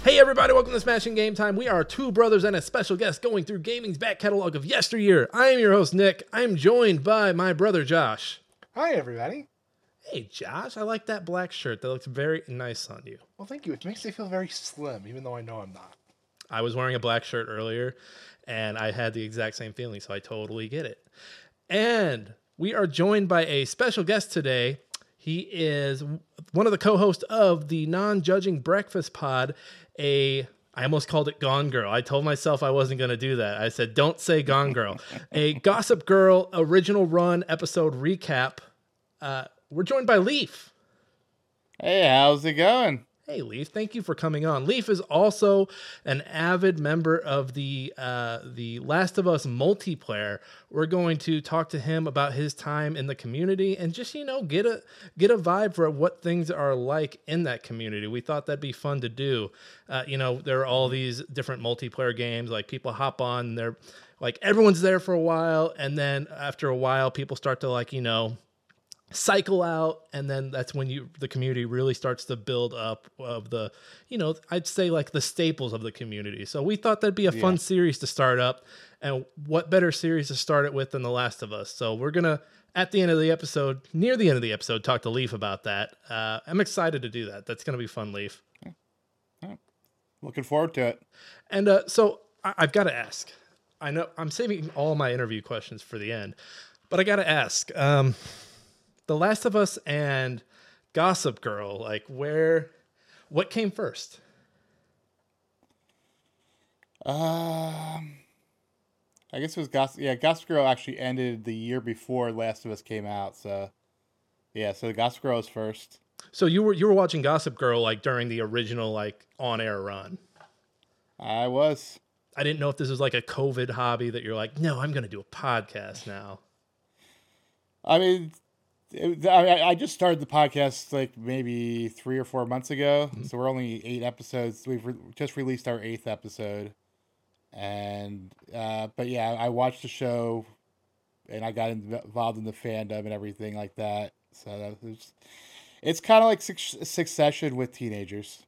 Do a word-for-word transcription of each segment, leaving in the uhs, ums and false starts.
Hey everybody, welcome to Smashing Game Time. We are two brothers and a special guest going through gaming's back catalog of yesteryear. I am your host, Nick. I am joined by my brother, Josh. Hi, everybody. Hey, Josh, I like that black shirt. That looks very nice on you. Well, thank you. It makes me feel very slim, even though I know I'm not. I was wearing a black shirt earlier, and I had the exact same feeling, so I totally get it. And we are joined by a special guest today. He is one of the co-hosts of the Non-Judging Breakfast Pod, a... I almost called it Gone Girl. I told myself I wasn't going to do that. I said, don't say Gone Girl. A Gossip Girl original run episode recap. Uh, we're joined by Leaf. Hey, how's it going? Hey, Leaf. Thank you for coming on. Leaf is also an avid member of the uh, the Last of Us multiplayer. We're going to talk to him about his time in the community and just, you know, get a get a vibe for what things are like in that community. We thought that'd be fun to do. Uh, you know, there are all these different multiplayer games. Like people hop on, they're like everyone's there for a while, and then after a while, people start to like, you know, cycle out, and then that's when you the community really starts to build up of the, you know, I'd say like the staples of the community. So we thought that'd be a fun yeah. series to start up, and what better series to start it with than The Last of Us. So we're gonna, at the end of the episode, near the end of the episode, talk to Leaf about that. Uh, I'm excited to do that. That's gonna be fun, Leaf. Yeah. Looking forward to it. And uh, so I- I've got to ask. I know I'm saving all my interview questions for the end, but I got to ask. Um, The Last of Us and Gossip Girl, like where, what came first? Um, I guess it was Gossip. Yeah, Gossip Girl actually ended the year before Last of Us came out. So, yeah, so Gossip Girl was first. So you were you were watching Gossip Girl like during the original like on air run. I was. I didn't know if this was like a COVID hobby that you're like, no, I'm going to do a podcast now. I mean. It, I, I just started the podcast like maybe three or four months ago, mm-hmm. so we're only eight episodes. We've re- just released our eighth episode, and uh, but yeah, I watched the show, and I got involved in the fandom and everything like that. So that was, it's kind of like Succession with teenagers.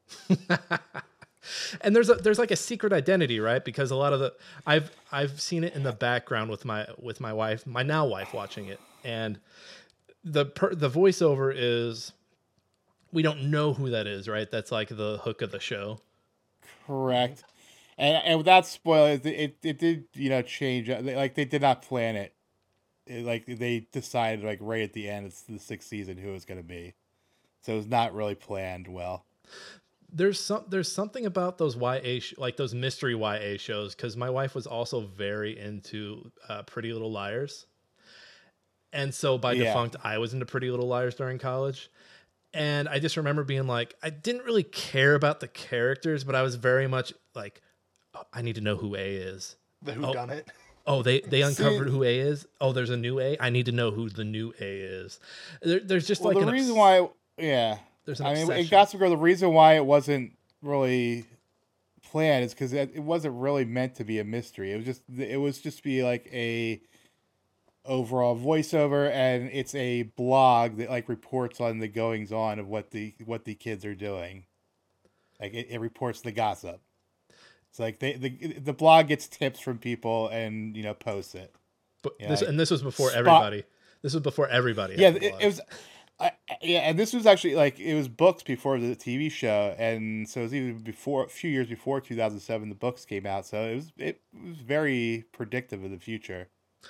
And there's a, there's like a secret identity, right? Because a lot of the I've I've seen it in the background with my with my wife, my now wife, watching it, and. The per, the voiceover is, we don't know who that is, right? That's like the hook of the show. Correct. And and without spoilers, it, it, it did, you know, change. Like, they did not plan it. it. Like, they decided, like, right at the end, it's the sixth season, who it was going to be. So it was not really planned well. There's some there's something about those Y A, sh- like those mystery Y A shows, because my wife was also very into uh, Pretty Little Liars. And so by yeah. defunct, I was into Pretty Little Liars during college. And I just remember being like, I didn't really care about the characters, but I was very much like, oh, I need to know who A is. The who oh, done it. Oh, they, they uncovered See, who A is. Oh, there's a new A. I need to know who the new A is. There, there's just well, like the an reason obs- why, yeah. There's an I obsession. mean, in Gossip Girl, the reason why it wasn't really planned is because it, it wasn't really meant to be a mystery. It was just, it was just be like a overall voiceover, and it's a blog that like reports on the goings on of what the what the kids are doing. Like it, it reports the gossip. It's like they the the blog gets tips from people and, you know, posts it. But you this know, and this was before spot, everybody. This was before everybody. Yeah, it, it was. I, yeah, and this was actually like it was books before the T V show, and so it was even before a few years before two thousand seven the books came out. So it was it was very predictive of the future.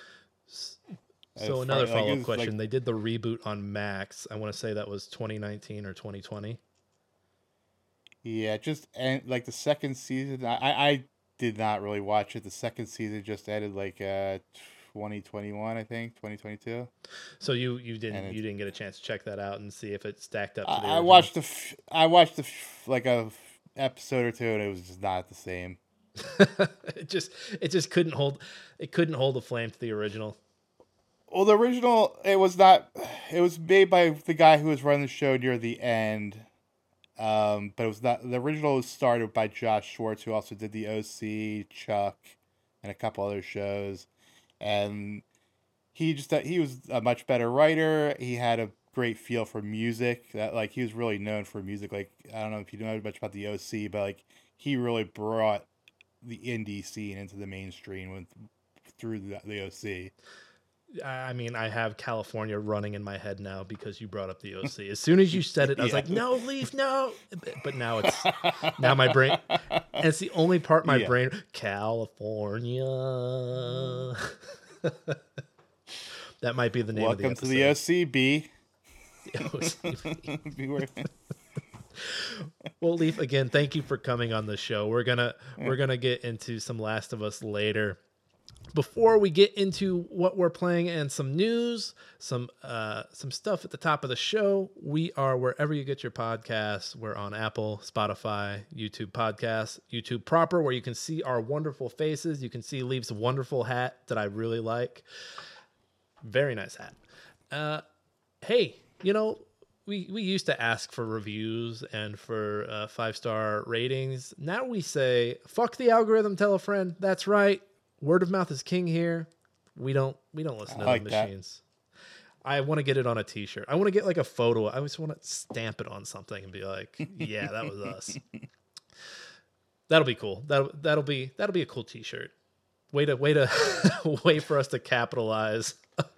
So another follow-up like, question. Like, they did the reboot on Max. I want to say that was twenty nineteen or twenty twenty. Yeah, just and like the second season, I, I did not really watch it. The second season just ended like uh, twenty twenty-one, I think, twenty twenty-two. So you, you didn't you didn't get a chance to check that out and see if it stacked up to the I, I watched the I watched the like a episode or two, and it was just not the same. it just it just couldn't hold it couldn't hold the flame to the original. Well, the original, it was not, it was made by the guy who was running the show near the end, um, but it was not, the original was started by Josh Schwartz, who also did the O C, Chuck, and a couple other shows, and he just, he was a much better writer, he had a great feel for music. That like he was really known for music. Like I don't know if you know much about the O C, but like he really brought the indie scene into the mainstream with through the, the O C. I mean, I have California running in my head now because you brought up the O C. As soon as you said it, I was Yeah. like, no, Leaf, no. But now it's, now my brain, and it's the only part my Yeah. brain, California. That might be the name Welcome of to the the O episode. C B. The O C. Beware. Well, Leaf, again, thank you for coming on the show. We're gonna we're gonna get into some Last of Us later. Before we get into what we're playing and some news, some uh, some stuff at the top of the show, we are wherever you get your podcasts. We're on Apple, Spotify, YouTube Podcasts, YouTube proper, where you can see our wonderful faces. You can see Leaf's wonderful hat that I really like. Very nice hat. Uh, hey, you know, we, we used to ask for reviews and for uh, five-star ratings. Now we say, fuck the algorithm, tell a friend. That's right. Word of mouth is king here. We don't we don't listen I to like the that. machines. I want to get it on a t-shirt. I want to get like a photo. I just want to stamp it on something and be like, yeah, that was us. That'll be cool. That'll that'll be that'll be a cool t-shirt. Way to way to way for us to capitalize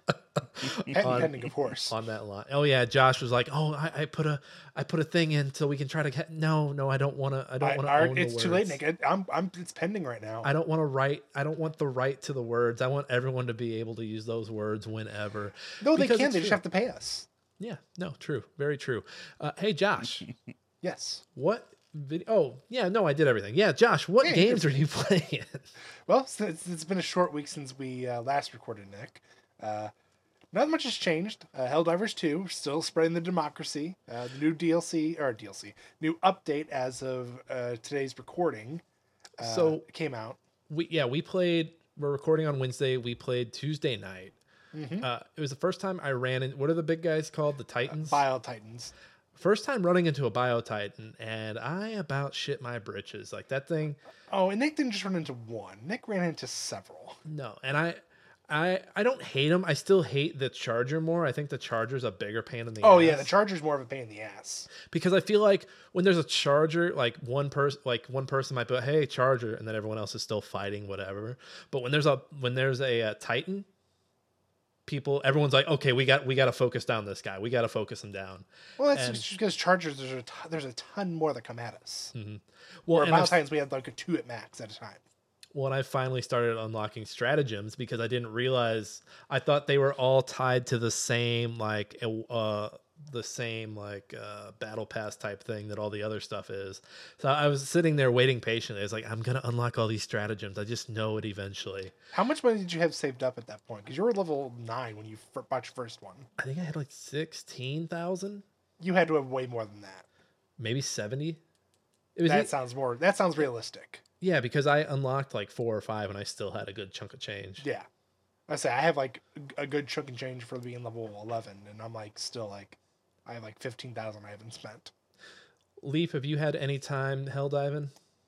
Patent on- pending, of course. on that line. Oh yeah, Josh was like, "Oh, I, I put a I put a thing in so we can try to get." No, no, I don't want to. I don't I, want I- to own the it's too late, words. Nick. It, I'm, I'm, it's pending right now. I don't want to write. I don't want the right to the words. I want everyone to be able to use those words whenever. no, they because can. it's They just true. have to pay us. Yeah, no, true, very true. Uh, hey, Josh, Yes. what video? Oh, yeah, no, I did everything. Yeah, Josh, what Yeah, games are you playing? Well, so it's, it's been a short week since we uh, last recorded, Nick. Uh, not much has changed. Uh, Helldivers two, still spreading the democracy. Uh, the new D L C, or D L C, new update as of uh, today's recording uh, So- came out. we yeah, we played. We're recording on Wednesday. We played Tuesday night. Mm-hmm. Uh, it was the first time I ran in. What are the big guys called? The Titans. Bio Titans. First time running into a Bio Titan, and I about shit my britches. Like that thing. Oh, and Nick didn't just run into one. Nick ran into several. No, and I, I, I don't hate them. I still hate the Charger more. I think the Charger's a bigger pain in the Oh ass. yeah, the Charger's more of a pain in the ass. Because I feel like when there's a Charger, like one person, like one person might be like, "Hey, Charger," and then everyone else is still fighting whatever. But when there's a when there's a, uh Titan, people, everyone's like, "Okay, we got we got to focus down this guy. We got to focus him down." Well, that's And- just because Chargers, there's a, ton, there's a ton more that come at us. Well, Where and Bio I've- Titans, we had like a two at max at a time. Well, and I finally started unlocking stratagems because I didn't realize I thought they were all tied to the same like uh the same like uh battle pass type thing that all the other stuff is. So I was sitting there waiting patiently. I was like, I'm gonna unlock all these stratagems. I just know it eventually. How much money did you have saved up at that point? Because you were level nine when you f- bought your first one. I think I had like sixteen thousand, You had to have way more than that. maybe seventy. It was That sounds more. That sounds realistic. yeah, because I unlocked like four or five and I still had a good chunk of change. Yeah, I say I have like a good chunk and change for being level eleven, and I'm like still like I have like fifteen thousand I haven't spent. Leaf, have you had any time hell diving?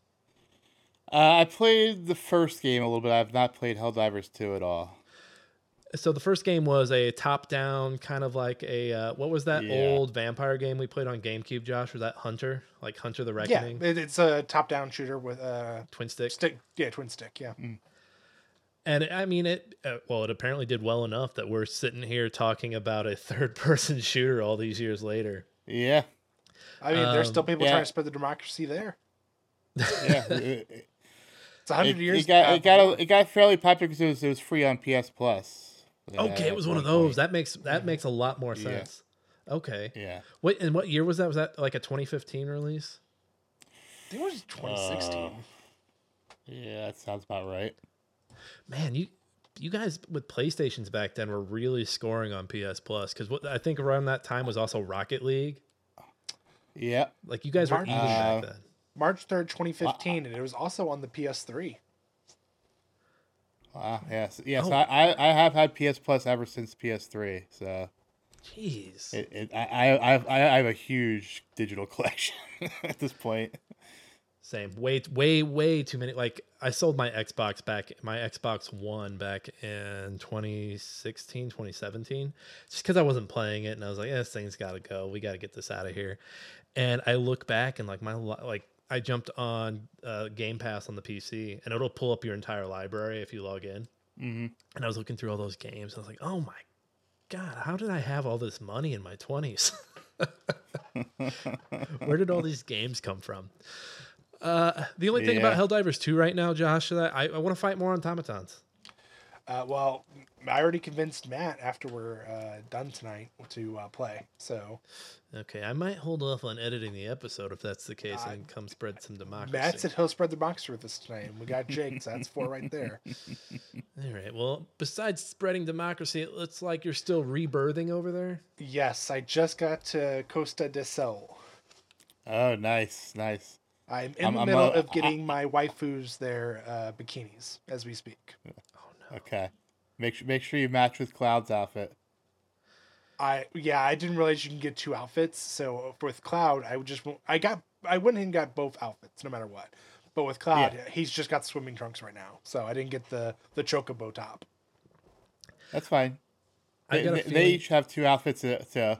Uh, I played the first game a little bit. I've not played Helldivers two at all. So the first game was a top-down kind of like a uh, what was that Yeah. old vampire game we played on GameCube? Josh, was that Hunter, like Hunter the Yeah, Reckoning, it, it's a top-down shooter with a twin stick? stick. Yeah, twin stick. Yeah. And I mean it. Uh, well, it apparently did well enough that we're sitting here talking about a third-person shooter all these years later. Yeah, I mean, there's still Um, people yeah. trying to spread the democracy there. yeah. it, it, It's a hundred it- years. it got uh, it got a, it got fairly popular because it was, it was free on P S Plus. Okay, uh, it was one of at those. point. That makes that makes a lot more Yeah. sense. Okay. Yeah. What and what year was that? Was that like a twenty fifteen release? I think it was twenty sixteen. Uh, Yeah, that sounds about right. Man, you you guys with PlayStations back then were really scoring on P S Plus because what I think around that time was also Rocket League. Yeah. Like you guys were March- eating back Uh, then. March third, twenty fifteen, and it was also on the P S three. Wow. Yes. Yes. Oh. I, I I have had P S Plus ever since P S three. So Jeez. it, it I I I I have a huge digital collection at this point. Same. Way, way, way too many. Like I sold my Xbox back, my Xbox One back in twenty sixteen, twenty seventeen, just because I wasn't playing it, and I was like, yeah, this thing's got to go. We got to get this out of here. And I look back and like my like I jumped on uh, Game Pass on the P C, and it'll pull up your entire library if you log in. Mm-hmm. And I was looking through all those games. I was like, oh my God, how did I have all this money in my twenties? Where did all these games come from? Uh, the only thing Yeah. about Helldivers two right now, Josh, that I, I want to fight more automatons. Uh, well, I already convinced Matt after we're uh, done tonight to uh, play. So Okay, I might hold off on editing the episode if that's the case Uh, and come spread some democracy. Matt said he'll spread the box with us tonight, and we got Jake, so that's four right there. All right, well, besides spreading democracy, it looks like you're still rebirthing over there. Yes, I just got to Costa del Sol. Oh, nice, nice. I'm in I'm- the I'm, middle uh, of getting my waifus their uh, bikinis as we speak. Okay, make sure make sure you match with Cloud's outfit. I yeah, I didn't realize you can get two outfits. So with Cloud, I would just I got I went and got both outfits no matter what. But with Cloud, Yeah. he's just got swimming trunks right now, so I didn't get the the chocobo top. That's fine. I They, got a they- feeling. they each have two outfits to. to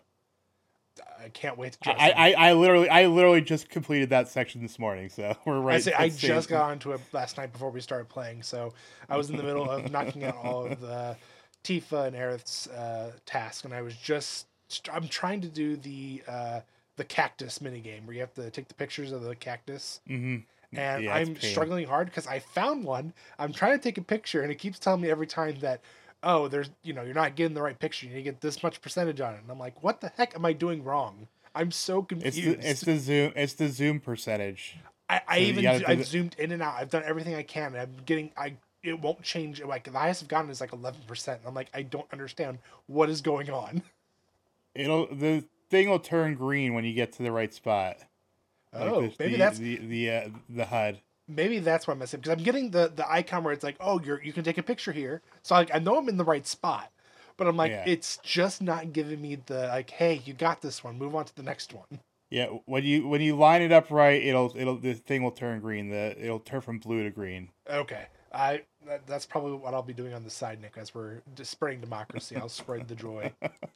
I can't wait to dress I, them. I, I literally I literally just completed that section this morning, so we're right. I say I at the same- just got onto it last night before we started playing, so I was in the middle of knocking out all of the Tifa and Aerith's uh, tasks, and I was just I'm trying to do the uh, the cactus mini game where you have to take the pictures of the cactus, Mhm. and Yeah, it's I'm a pain. struggling hard because I found one. I'm trying to take a picture, and it keeps telling me every time that. Oh, there's, you know, you're not getting the right picture. You need to get this much percentage on it. And I'm like, what the heck am I doing wrong? I'm so It's confused. the, it's the zoom it's the zoom percentage. I, I So you even gotta zo- do I've the- zoomed in and out. I've done everything I can. And I'm getting I it won't change. Like the highest I've gotten is like eleven percent. I'm like I don't understand what is going on. It'll the thing will turn green when you get to the right spot. Like Oh, the, maybe the, that's the the uh, the H U D. maybe that's why I'm missing because I'm getting the the icon where it's like oh you're you can take a picture here. So like I know I'm in the right spot, but I'm like Yeah. it's just not giving me the like hey you got this one. Move on to the next one. Yeah, when you when you line it up right, it'll it'll the thing will turn green. The it'll turn from blue to green. Okay, I that, that's probably what I'll be doing on the side, Nick. As we're just spreading democracy, I'll spread the joy.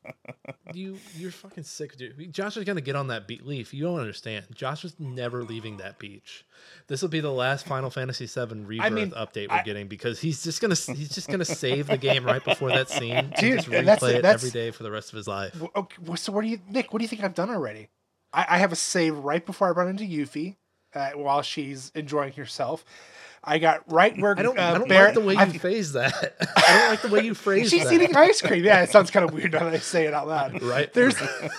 You, you're fucking sick, dude. Josh is gonna get on that beat. Leaf, you don't understand. Josh is never leaving that beach. This will be the last Final Fantasy seven Rebirth mean, update we're I- getting because he's just gonna he's just gonna save the game right before that scene and Dude, just and that's replay it, it that's- every day for the rest of his life. Well, okay, well, so what do you, Nick? What do you think I've done already? I, I have a save right before I run into Yuffie, uh, while she's enjoying herself. I got right where I don't, uh, I don't Barrett- like the way you I've- phrase that. I don't like the way you phrase She's that. eating ice cream. Yeah, it sounds kind of weird now that I say it out loud. Right. There's,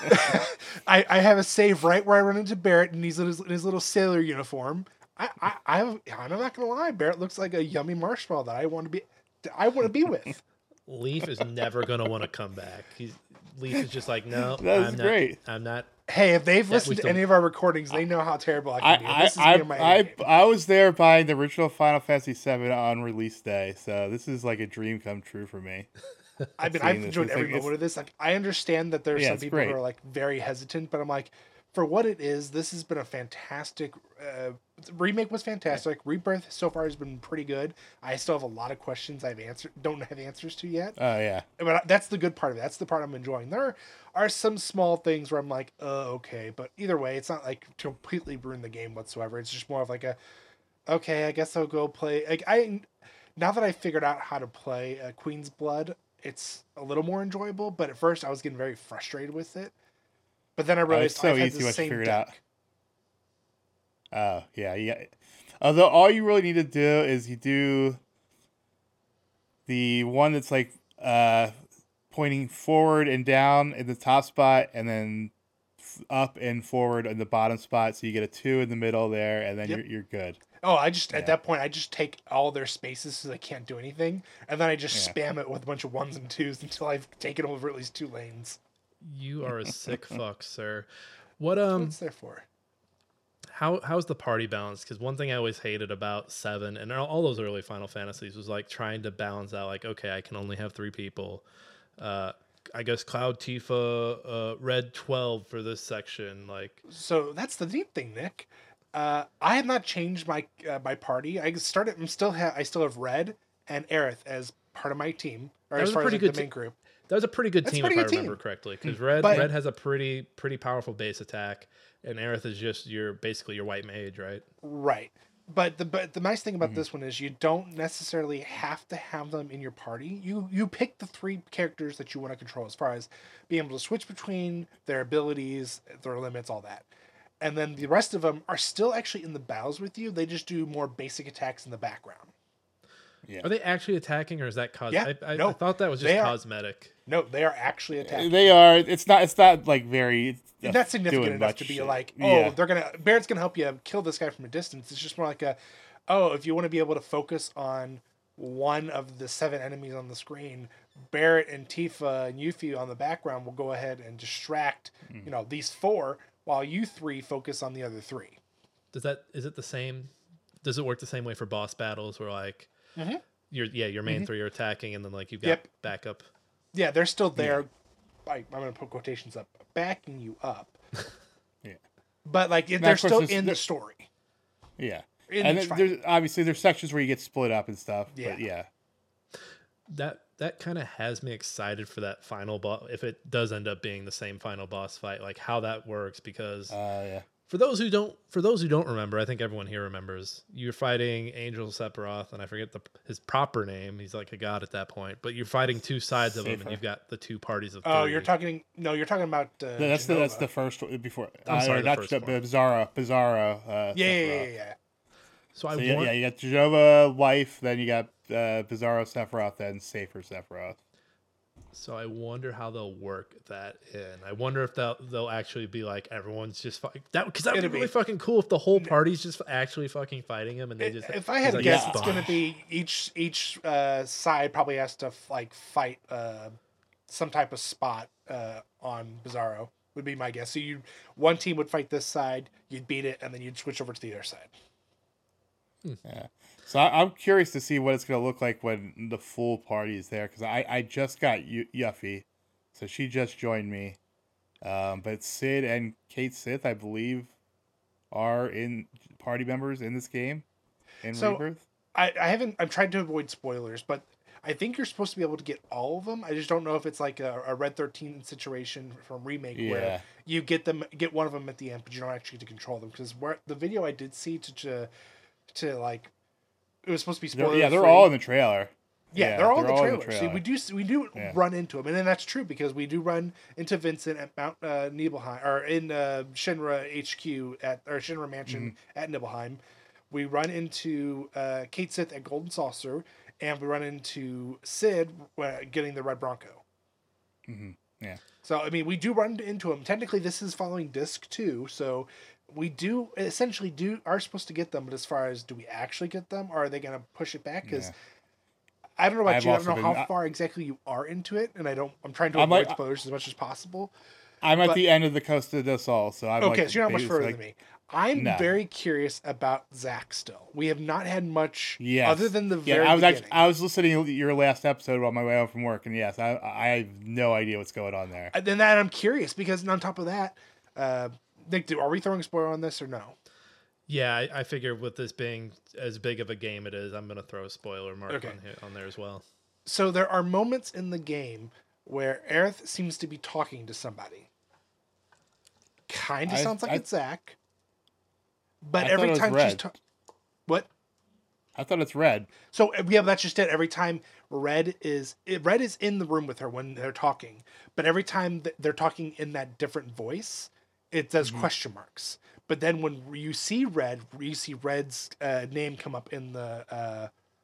I, I have a save right where I run into Barrett in his little, in his little sailor uniform. I, I, I, I'm not gonna lie, Barrett looks like a yummy marshmallow that I want to be, I want to be with. Leaf is never gonna want to come back. He's Leaf is just like, no, That was I'm great. not. I'm not. Hey, if they've Yeah, listened we to still- any of our recordings, they know how terrible I I can be. I This is I, near my A I, game. I was there buying the original Final Fantasy seven on release day, so this is like a dream come true for me. I mean, seeing I've this. enjoyed It's every like- it's- moment of this. Like, I understand that there's Yeah, some it's people great. who are like very hesitant, but I'm like, for what it is, this has been a fantastic uh, remake. Was fantastic. Rebirth so far has been pretty good. I still have a lot of questions I've answered, don't have answers to yet. Oh yeah, But that's the good part of it. That's the part I'm enjoying. There are some small things where I'm like, oh, okay. But either way, it's not like to completely ruin the game whatsoever. It's just more of like a, okay, I guess I'll go play. Like I, now that I figured out how to play uh, Queen's Blood, it's a little more enjoyable. But at first, I was getting very frustrated with it. But then I oh, realized it's so I've had easy the once you same figure it deck. out. Oh yeah, yeah. Although all you really need to do is you do the one that's like uh, pointing forward and down in the top spot, and then f- up and forward in the bottom spot. So you get a two in the middle there, and then Yep. you're you're good. Oh, I just at Yeah. that point I just take all their spaces so they can't do anything, and then I just Yeah. spam it with a bunch of ones and twos until I've taken over at least two lanes. You are a sick fuck, sir. What um? What's there for? How how's the party balance? Because one thing I always hated about seven and all, all those early Final Fantasies was like trying to balance out. Like, okay, I can only have three people. Uh, I guess Cloud, Tifa, uh, Red twelve for this section. Like, So that's the neat thing, Nick. Uh, I have not changed my uh, my party. I started. I'm still ha- I still have Red and Aerith as part of my team, or That as was a far as pretty like, good the main t- group. That was a pretty good That's a team pretty if I good remember team. correctly. Because Red But- Red has a pretty pretty powerful base attack, and Aerith is just your basically your white mage, right? Right. But the but the nice thing about Mhm. this one is you don't necessarily have to have them in your party. You you pick the three characters that you want to control as far as being able to switch between their abilities, their limits, all that. And then the rest of them are still actually in the battles with you. They just do more basic attacks in the background. Yeah. Are they actually attacking, or is that cos? Yeah, I, I, no, I thought that was just they are- cosmetic. No, they are actually attacking. They are. It's not. It's not like very. It's not significant doing enough much to be shit. like, oh, Yeah. they're gonna Barrett's gonna help you kill this guy from a distance. It's just more like a, oh, if you want to be able to focus on one of the seven enemies on the screen, Barrett and Tifa and Yuffie on the background will go ahead and distract, Mm. you know, these four while you three focus on the other three. Does that is it the same? Does it work the same way for boss battles, where like Mhm. your yeah your main three are attacking, and then like you've got Yep. backup? Yeah, they're still there. I, I'm gonna put quotations up, backing you up. Yeah. But like, Now, they're of course, still there's- in the there- story. Yeah. In And each then fight. there's obviously there's sections where you get split up and stuff. Yeah. But yeah. That that kind of has me excited for that final boss. If it does end up being the same final boss fight, like how that works, because Uh, yeah. for those who don't for those who don't remember, I think everyone here remembers. You're fighting Angel Sephiroth, and I forget the his proper name. He's like a god at that point, but you're fighting two sides of him, and Safer. you've got the two parties of. Oh, three. you're talking. No, you're talking about. Uh, No, that's the that's Genova. the first one before. I'm uh, sorry, the not first the, one. Bizarro. Bizarro. Uh, Yeah, yeah, yeah, Sephiroth. yeah, yeah. So I So yeah, want. yeah, you got Jova wife, then you got uh, Bizarro Sephiroth, then Safer Sephiroth. So I wonder how they'll work that in. I wonder if they'll they'll actually be like everyone's just fight that because that would be It'll really be- fucking cool if the whole party's just actually fucking fighting him, and they just. If I he's had to like, guess, "Yeah, it's fine." going to be each each uh, side probably has to like fight uh, some type of spot uh, on Bizarro. Would be my guess. So you one team would fight this side, you'd beat it, and then you'd switch over to the other side. Yeah. So I, I'm curious to see what it's going to look like when the full party is there, because I, I just got y- Yuffie, so she just joined me. Um, but Sid and Kate Sith, I believe, are in party members in this game in So- Rebirth. I, I haven't. I'm trying to avoid spoilers, but I think you're supposed to be able to get all of them. I just don't know if it's like a, a Red thirteen situation from remake Yeah. where you get them, get one of them at the end, but you don't actually get to control them. Because where the video I did see to to, to like, it was supposed to be They're- spoiler. yeah, they're free. all in the trailer. Yeah, Yeah, they're all in they're the all in trailer. the See, trailer. we do we do Yeah. run into them, and then that's true because we do run into Vincent at Mount uh, Nibelheim or in uh, Shinra H Q at or Shinra Mansion Mm-hmm. at Nibelheim. We run into uh, Kate Sith at Golden Saucer, and we run into Sid uh, getting the Red Bronco. hmm Yeah. So I mean, we do run into him. Technically, this is following disc two, so we do essentially do are supposed to get them. But as far as do we actually get them, or are they going to push it back? Because Yeah. I don't know about I've you. I don't know also how been- I- far exactly you are into it, and I don't. I'm trying to I'm avoid like- spoilers as much as possible. I'm at But- the end of the Costa del Sol, so I'm Okay, like, so you're not much it's further like- than me. I'm No. very curious about Zach. Still, we have not had much Yes. other than the Yeah, very I was beginning. actually I was listening to your last episode on my way home from work, and yes, I I have no idea what's going on there. And then that I'm curious because on top of that, uh, Nick, do, are we throwing a spoiler on this or no? Yeah, I, I figure with this being as big of a game it is, I'm gonna throw a spoiler mark Okay. on here, on there as well. So there are moments in the game where Aerith seems to be talking to somebody. Kind of I- sounds like I- it's Zach. But I thought every it was time she's Red. talking, what? I thought it's red. So uh, yeah, that's just it. Every time Red is it, Red is in the room with her when they're talking, but every time th- they're talking in that different voice, it does Mm-hmm. question marks. But then when you see Red, you see Red's uh, name come up in the uh,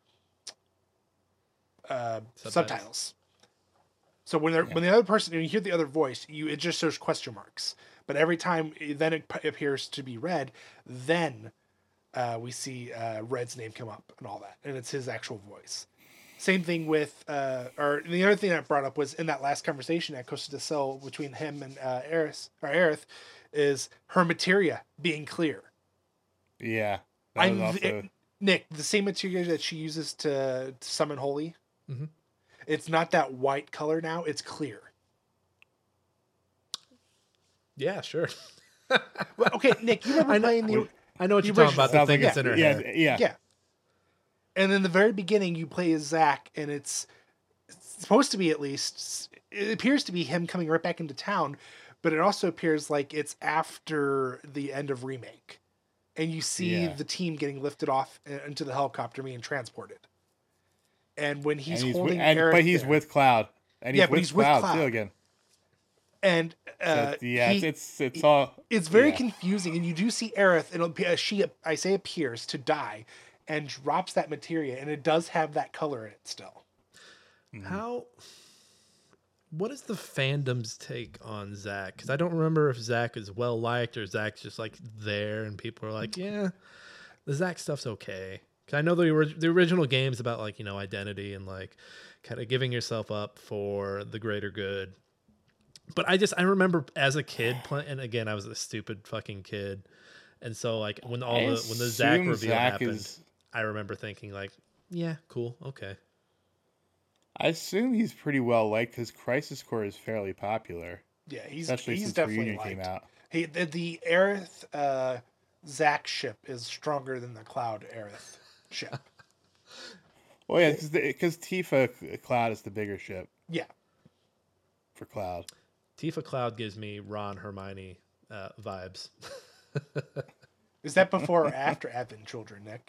uh, Subtitles. subtitles. So when they're when the other person when you hear the other voice, you it just shows question marks. But every time it- then it p- appears to be Red, then uh, we see uh, Red's name come up and all that, and it's his actual voice. Same thing with, uh, or the other thing I brought up was in that last conversation at Costa del Sol between him and uh, Aerith, or Aerith, is her materia being clear. Yeah, that was I'm also it- Nick, the same materia that she uses to, to summon Holy. Mhm. It's not that white color now; it's clear. Yeah, sure. Well, okay, Nick, you remember I know- playing the Wait. I know what The you're talking original. about. The Sounds thing like that's in her yeah, hair. yeah, Yeah. And in the very beginning, you play as Zack, and it's, it's supposed to be at least. It appears to be him coming right back into town, but it also appears like it's after the end of Remake, and you see Yeah. the team getting lifted off into the helicopter being transported. And when he's, and he's holding with, and, Aerith but he's there- with Cloud, and he's Yeah, but with he's with Cloud, Cloud. too again. and So, uh, yeah, he, it's it's, it's all it's very yeah. confusing, and you do see Aerith, and it'll, uh, she, I say, appears to die, and drops that materia, and it does have that color in it still. Mm-hmm. How? What is the fandom's take on Zack? Because I don't remember if Zack is well liked or Zack's just like there, and people are like, yeah, the Zack stuff's okay. Because I know the orig- the original game's about like you know identity and like kind of giving yourself up for the greater good. But I just I remember as a kid playing, and again I was a stupid fucking kid, and so like when all I the when the Zack assume reveal Zack happened, is- I remember thinking like, yeah, cool, okay. I assume he's pretty well liked because Crisis Core is fairly popular, Yeah, he's especially he's since definitely Reunion liked. came out. He the, the Aerith uh, Zack ship is stronger than the Cloud Aerith ship. Well, yeah, because Tifa Cloud is the bigger ship Yeah, for Cloud. Tifa Cloud gives me Ron Hermione uh, vibes. is that before or after Advent Children, Nick?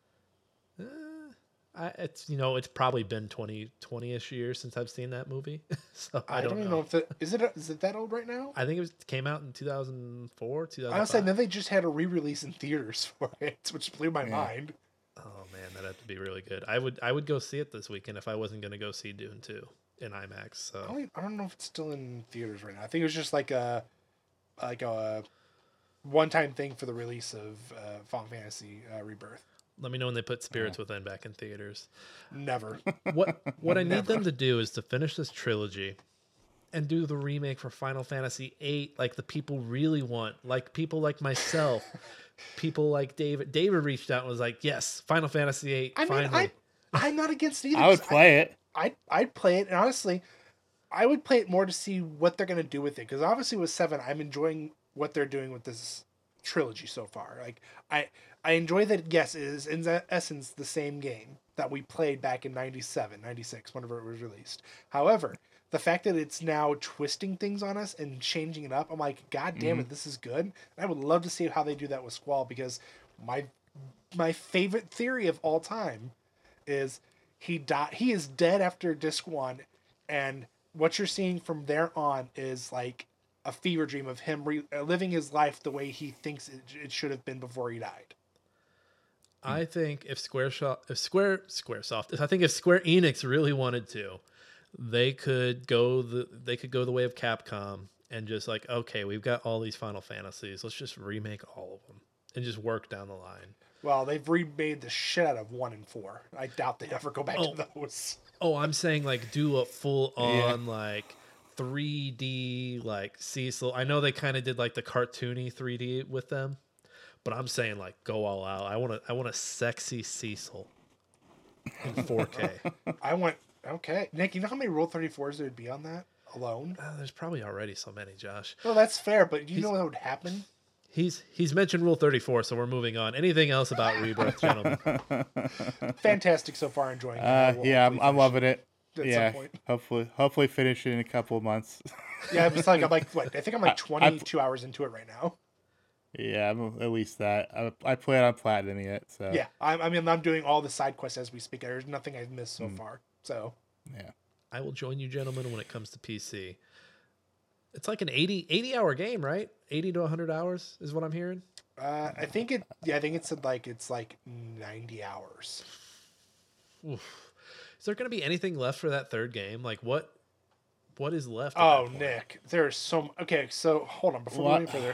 I, it's you know it's probably been twenty, twenty-ish years since I've seen that movie, so I, I, don't, don't even know. know if it is it is it that old right now. I think it was came out in two thousand four, two thousand five. I was saying then they just had a re-release in theaters for it, which blew my Yeah. mind. Oh man, that'd have to be really good. I would I would go see it this weekend if I wasn't going to go see Dune two in IMAX. I So don't, I don't know if it's still in theaters right now. I think it was just like a like a one-time thing for the release of uh, Final Fantasy uh, Rebirth. let me know when they put Spirits Within back in theaters. Never. What what I need them to do is to finish this trilogy and do the remake for Final Fantasy eight like the people really want, like people like myself, people like David. David reached out and was like, "Yes, Final Fantasy eight, I mean, finally." I I'm not against either. I would 'cause play it. I I'd play it, and honestly, I would play it more to see what they're gonna do with it. Because obviously, with seven, I'm enjoying what they're doing with this trilogy so far. Like I I enjoy that. Yes, it is in essence the same game that we played back in ninety-seven, ninety-six, whenever it was released. However, the fact that it's now twisting things on us and changing it up, I'm like, God damn it, this is good. And I would love to see how they do that with Squall, because my my favorite theory of all time is he died. He is dead after disc one, and what you're seeing from there on is like a fever dream of him re- uh, living his life the way he thinks it, it should have been before he died. I think if Square Shop, if Square SquareSoft, I think if Square Enix really wanted to, they could go the they could go the way of Capcom and just like, okay, we've got all these Final Fantasies, let's just remake all of them and just work down the line. Well, they've remade the shit out of one and four. I doubt they ever go back Oh. to those. Oh, I'm saying like do a full on like three D like Cecil. I know they kind of did like the cartoony three D with them, but I'm saying like go all out. I want to I want a sexy Cecil in four K. I want okay, Nick. You know how many Rule thirty-fours there would be on that alone? Uh, there's probably already so many, Josh. No, that's fair, but do you know what would happen? He's he's mentioned Rule thirty-four, so we're moving on. Anything else about Rebirth, gentlemen? Fantastic so far, enjoying it. Uh, We'll yeah, I'm, hopefully I'm finish loving it. at Yeah, some point. hopefully, hopefully finish it in a couple of months. Yeah, it's like I'm like what? I think I'm like I- I- twenty-two hours into it right now. yeah, I'm at least that. I, I plan on platinum it. So Yeah, I, I mean I'm doing all the side quests as we speak. There's nothing I've missed Hmm. so far. So yeah. I will join you, gentlemen, when it comes to P C. It's like an eighty, eighty hour game, right? eighty to one hundred hours is what I'm hearing. uh, I think it. Yeah, I think it's like it's like ninety hours. Oof. Is there going to be anything left for that third game? Like what? What is left? at Oh, that point? Nick, there's so m- okay. So hold on before What? we go any further.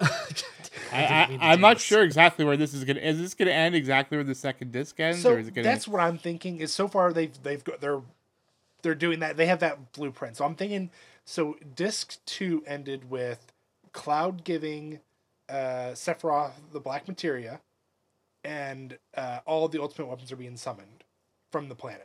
I, didn't I, mean to I'm do not this. sure exactly where this is gonna. Is this gonna end exactly where the second disc ends, So or is it gonna? that's what I'm thinking. Is so far they've they've got they're they're doing that. They have that blueprint. So I'm thinking. So disc two ended with Cloud giving uh, Sephiroth the Black Materia, and uh, all of the ultimate weapons are being summoned from the planet.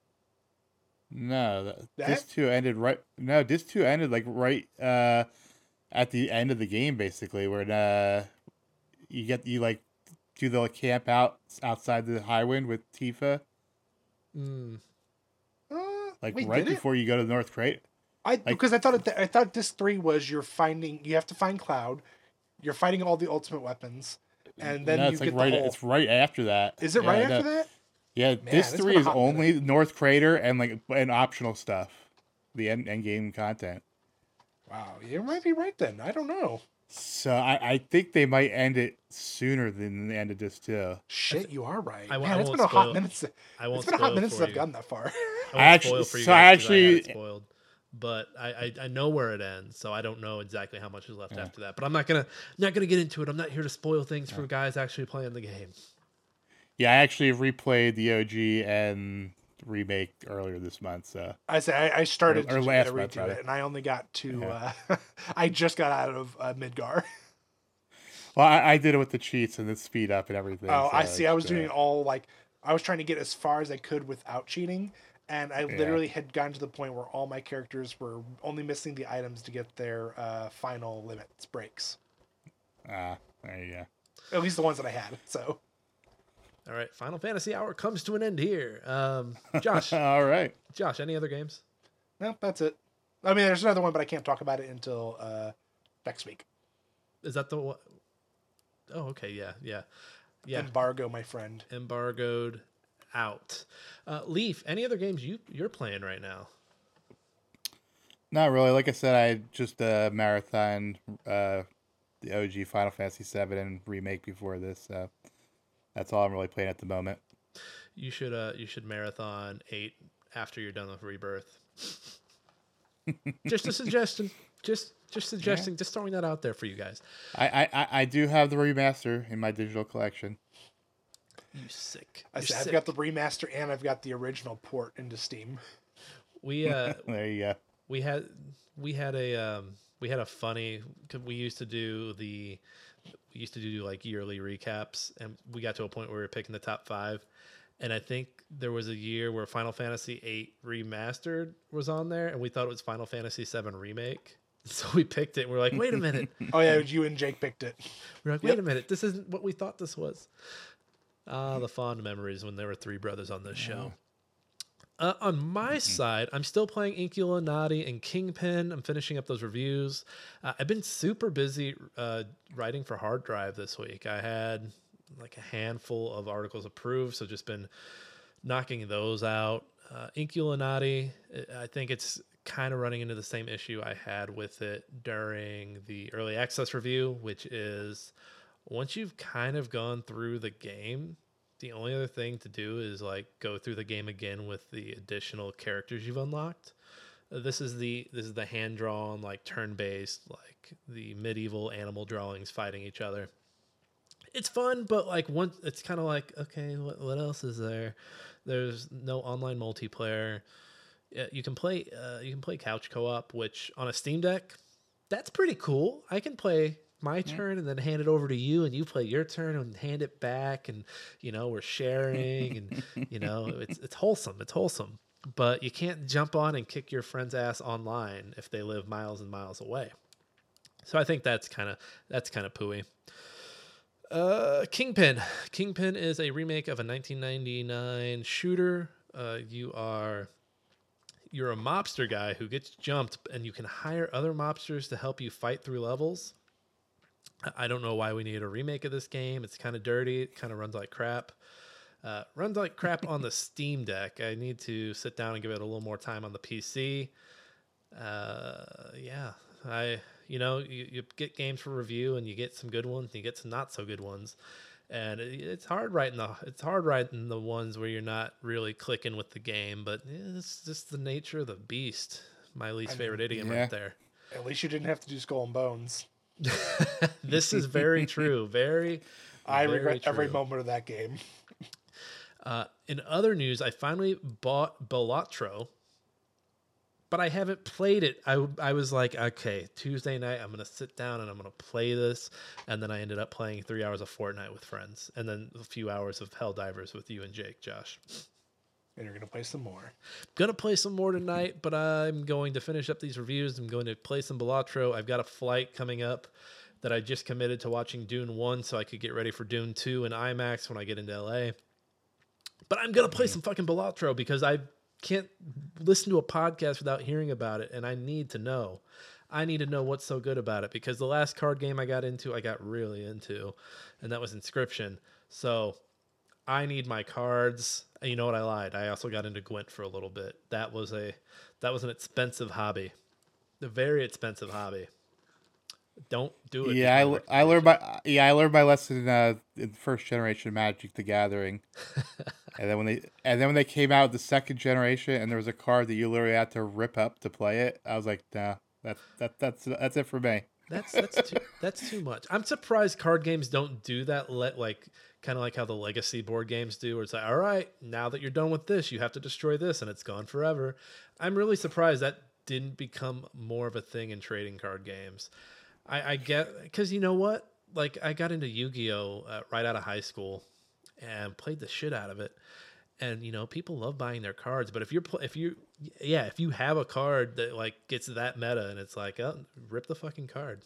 No, that, That? disc two ended right. No, disc two ended like right uh, at the end of the game, basically, where uh, you get you like do the camp out outside the Highwind with Tifa, Mm. Uh, like wait, right did it? before you go to the North Crate. I because I thought it, I thought this three was you're finding you have to find Cloud, you're fighting all the ultimate weapons, and then no, you it's get like right. the whole. It's right after that. Is it Yeah, right no. after that? Yeah, Man, this it's three been a is hot only North Crater and like and optional stuff, the end, end game content. Wow, you might be right then. I don't know. So I, I think they might end it sooner than the end of this too. Shit, you are right. I w- Man, I it's won't been a hot spoil- minute. I won't It's been a hot spoil minute for since I've you. gotten that far. I won't I actually- spoil for you so I guys 'cause actually- I had it spoiled, but I, I I know where it ends, so I don't know exactly how much is left Yeah. after that. But I'm not gonna not gonna get into it. I'm not here to spoil things for guys actually playing the game. Yeah, I actually replayed the O G and remake earlier this month. So I say I, I started Or- or to last redo month, rather. it, and I only got to. Yeah. Uh, I just got out of uh, Midgar. well, I, I did it with the cheats and the speed up and everything. Oh, so I see. I was it's, uh, doing all like I was trying to get as far as I could without cheating, and I literally had gotten to the point where all my characters were only missing the items to get their uh, final limits breaks. Ah, there you go. At least the ones that I had. So All right, Final Fantasy Hour comes to an end here. Um, Josh, All right. Josh, any other games? no, that's it. I mean, there's another one, but I can't talk about it until uh, next week. Is that the one? Oh, okay, yeah, yeah, yeah. Embargo, my friend. Embargoed out. Uh, Leaf, any other games you you're playing right now? Not really. Like I said, I just uh, marathon uh, the O G Final Fantasy seven and remake before this. So that's all I'm really playing at the moment. You should uh you should marathon eight after you're done with Rebirth. Just a suggestion. Just just suggesting. Just throwing that out there for you guys. I, I, I- I do have the remaster in my digital collection. You sick. I You're said, I've sick. got the remaster and I've got the original port into Steam. We uh There you go. we had we had a um we had a funny 'cause we used to do the we used to do like yearly recaps, and we got to a point where we were picking the top five, and I think there was a year where Final Fantasy eight remastered was on there, and we thought it was Final Fantasy seven remake, so we picked it and we're like, wait a minute. Oh yeah, you and Jake picked it. We're like, Yep. wait a minute, this isn't what we thought this was. Ah, the fond memories when there were three brothers on this show. Uh, on my side, I'm still playing Inkulinati and Kingpin. I'm finishing up those reviews. Uh, I've been super busy uh, writing for Hard Drive this week. I had like a handful of articles approved, so just been knocking those out. Uh, Inkulinati, I think it's kind of running into the same issue I had with it during the early access review, which is once you've kind of gone through the game, the only other thing to do is like go through the game again with the additional characters you've unlocked. Uh, This is the this is the hand drawn, like turn based, like the medieval animal drawings fighting each other. It's fun, but like once it's kind of like, okay, what what else is there? There's no online multiplayer. Yeah, you can play uh, you can play couch co-op, which on a Steam Deck, that's pretty cool. I can play my turn and then hand it over to you, and you play your turn and hand it back, and you know we're sharing, and you know it's it's wholesome. It's wholesome, but you can't jump on and kick your friend's ass online if they live miles and miles away. So I think that's kind of that's kind of pooey. Uh, Kingpin. Kingpin is a remake of a nineteen ninety-nine shooter. Uh, you are you're a mobster guy who gets jumped, and you can hire other mobsters to help you fight through levels. I- I don't know why we need a remake of this game. It's kind of dirty. It kind of runs like crap. Uh, runs like crap on the Steam Deck. I need to sit down and give it a little more time on the P C. Uh, yeah, I you know you, you get games for review, and you get some good ones, and you get some not so good ones, and it, it's hard writing the it's hard writing the ones where you're not really clicking with the game. But yeah, it's just the nature of the beast. My least I mean, favorite idiom yeah. right there. At least you didn't have to do Skull and Bones. This is very true. Very. I very regret every true. moment of that game. Uh, in other news, I finally bought Balatro, but I haven't played it. I, I was like, okay, Tuesday night, I'm going to sit down and I'm going to play this. And then I ended up playing three hours of Fortnite with friends, and then a few hours of Helldivers with you and Jake, Josh. And you're gonna play some more. Gonna play some more tonight, but I'm going to finish up these reviews. I'm going to play some Balatro. I've got a flight coming up that I just committed to watching Dune one so I could get ready for Dune two in IMAX when I get into L A. But I'm going to play some fucking Balatro because I can't listen to a podcast without hearing about it, and I need to know. I need to know what's so good about it because the last card game I got into, I got really into, and that was Inscription. So I need my cards. And you know what? I lied. I also got into Gwent for a little bit. That was a that was an expensive hobby, a very expensive hobby. Don't do it. Yeah, I, I learned my yeah I learned my lesson uh, in first generation Magic: The Gathering, and then when they and then when they came out with the second generation, and there was a card that you literally had to rip up to play it, I was like, nah, that that that's that's it for me. That's that's too, that's too much. I'm surprised card games don't do that. Let like kind of like how the legacy board games do, where it's like, all right, now that you're done with this, you have to destroy this, and it's gone forever. I'm really surprised that didn't become more of a thing in trading card games. I, I get because you know what, like I got into Yu-Gi-Oh uh, right out of high school and played the shit out of it. And you know, people love buying their cards, but if you're pl- if you yeah, if you have a card that like gets that meta and it's like, oh, rip the fucking card.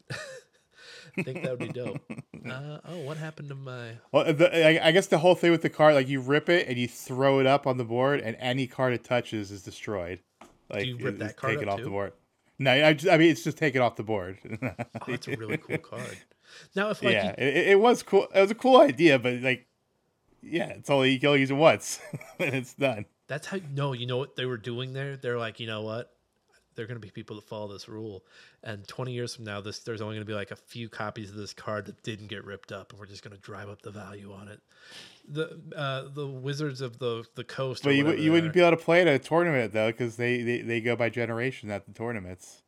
I think that would be dope. Uh, oh, what happened to my? Well, the, I, I guess the whole thing with the card, like you rip it and you throw it up on the board, and any card it touches is destroyed. Like, Do you rip that card taken up off too? the board. No, I, just, I mean it's just taken off the board. Oh, that's a really cool card. Now, if like yeah, you, it, it was cool. It was a cool idea, but like, yeah, it's only you can only use it once, and it's done. that's how no, you know what they were doing there? They're like, you know what? There are going to be people that follow this rule, and twenty years from now, this there's only going to be like a few copies of this card that didn't get ripped up, and we're just going to drive up the value on it. The uh, the Wizards of the the Coast, or But you whatever you they wouldn't are. be able to play it at a tournament though, because they, they, they go by generation at the tournaments.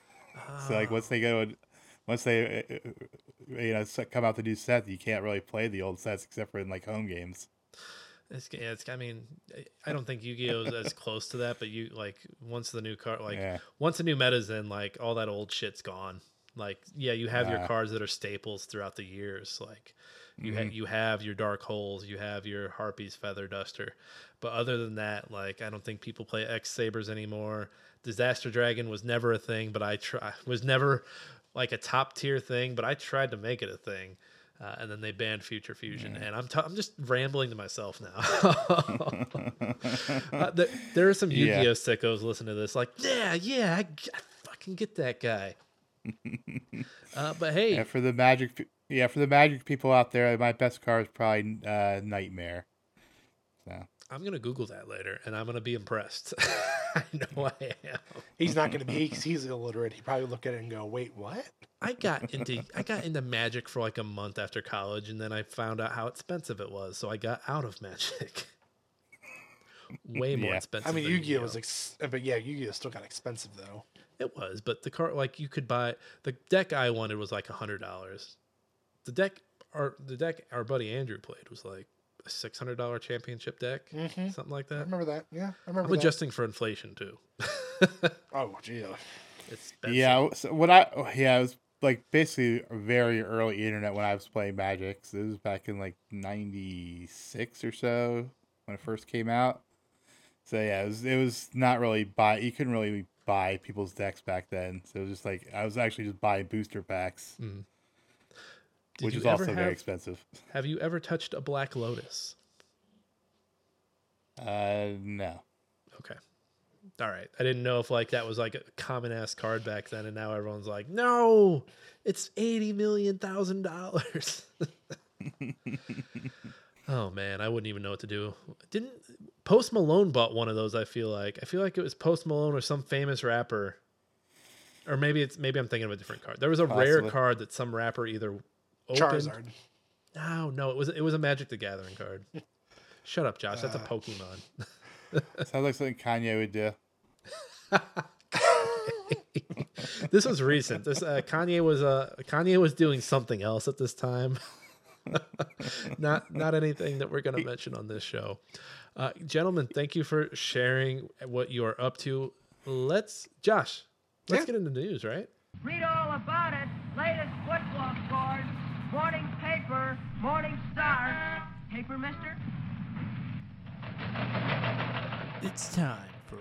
So like once they go, once they uh, you know come out the new set, you can't really play the old sets except for in like home games. It's, yeah, it's, I mean, I don't think Yu-Gi-Oh is as close to that, but you like once the new card, like Yeah. once the new meta's in, like all that old shit's gone. Like, yeah, you have your Ah. cards that are staples throughout the years. Like you ha- Mhm. you have your Dark Holes, you have your Harpy's Feather Duster, but other than that, like I don't think people play X Sabers anymore. Disaster Dragon was never a thing, but I try was never like a top tier thing, but I tried to make it a thing. Uh, and then they banned Future Fusion, Yeah. and I'm t- I'm just rambling to myself now. uh, there, there are some Yeah. Yu-Gi-Oh sickos listening to this, like, yeah, yeah, I, g- I fucking get that guy. uh, but hey, Yeah, for the magic, pe- yeah, for the magic people out there, my best card is probably uh, Nightmare. So I'm gonna Google that later, and I'm gonna be impressed. I know I am. He's not going to be. He's, he's illiterate. He probably look at it and go, "Wait, what?" I got into I got into Magic for like a month after college, and then I found out how expensive it was, so I got out of Magic. Way more Yeah. expensive. I mean, than Yu-Gi-Oh was, ex- but yeah, Yu-Gi-Oh still got expensive though. It was, but the card like you could buy the deck I wanted was like a hundred dollars. The deck our the deck our buddy Andrew played was like a six hundred dollar championship deck, Mhm. something like I that. remember that. Yeah, I remember I'm that. adjusting for inflation too. Oh, gee. It's expensive. yeah, so when I yeah, it was like basically a very early internet when I was playing Magic. So it was back in like ninety-six or so when it first came out. So yeah, it was it was not really buy. You couldn't really buy people's decks back then. So it was just like I was actually just buying booster packs, Mm. Did which you is ever also very have- expensive. Have you ever touched a Black Lotus? Uh, no. Okay. All right. I didn't know if like that was like a common ass card back then, and now everyone's like, no, it's eighty million thousand dollars. Oh man, I wouldn't even know what to do. Didn't Post Malone bought one of those? I feel like I feel like it was Post Malone or some famous rapper, or maybe it's maybe I'm thinking of a different card. There was a rare Possibly. card that some rapper either opened. Charizard. No, no, it was it was a Magic the Gathering card. Shut up, Josh. That's a Uh. Pokemon. Sounds like something Kanye would do. This was recent. This uh, Kanye was uh, Kanye was doing something else at this time. not not anything that we're going to mention on this show. Uh, gentlemen, thank you for sharing what you are up to. Let's Josh, let's Yeah. get into the news, right? Read all about it. Latest football scores. Morning paper. Morning Star. Paper, mister? It's time for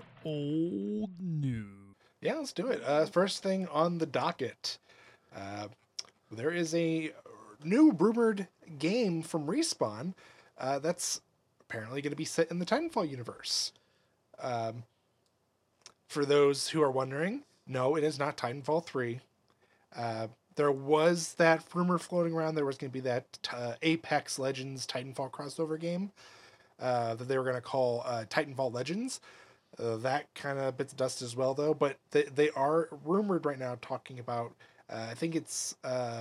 old news. Yeah, let's do it. Uh, first thing on the docket. Uh, there is a new rumored game from Respawn uh, that's apparently going to be set in the Titanfall universe. Um, for those who are wondering, no, it is not Titanfall three. Uh, there was that rumor floating around. There was going to be that uh, Apex Legends Titanfall crossover game uh, that they were going to call uh, Titanfall Legends. Uh, that kind of bits dust as well, though. But they, they are rumored right now talking about, uh, I think it's, uh,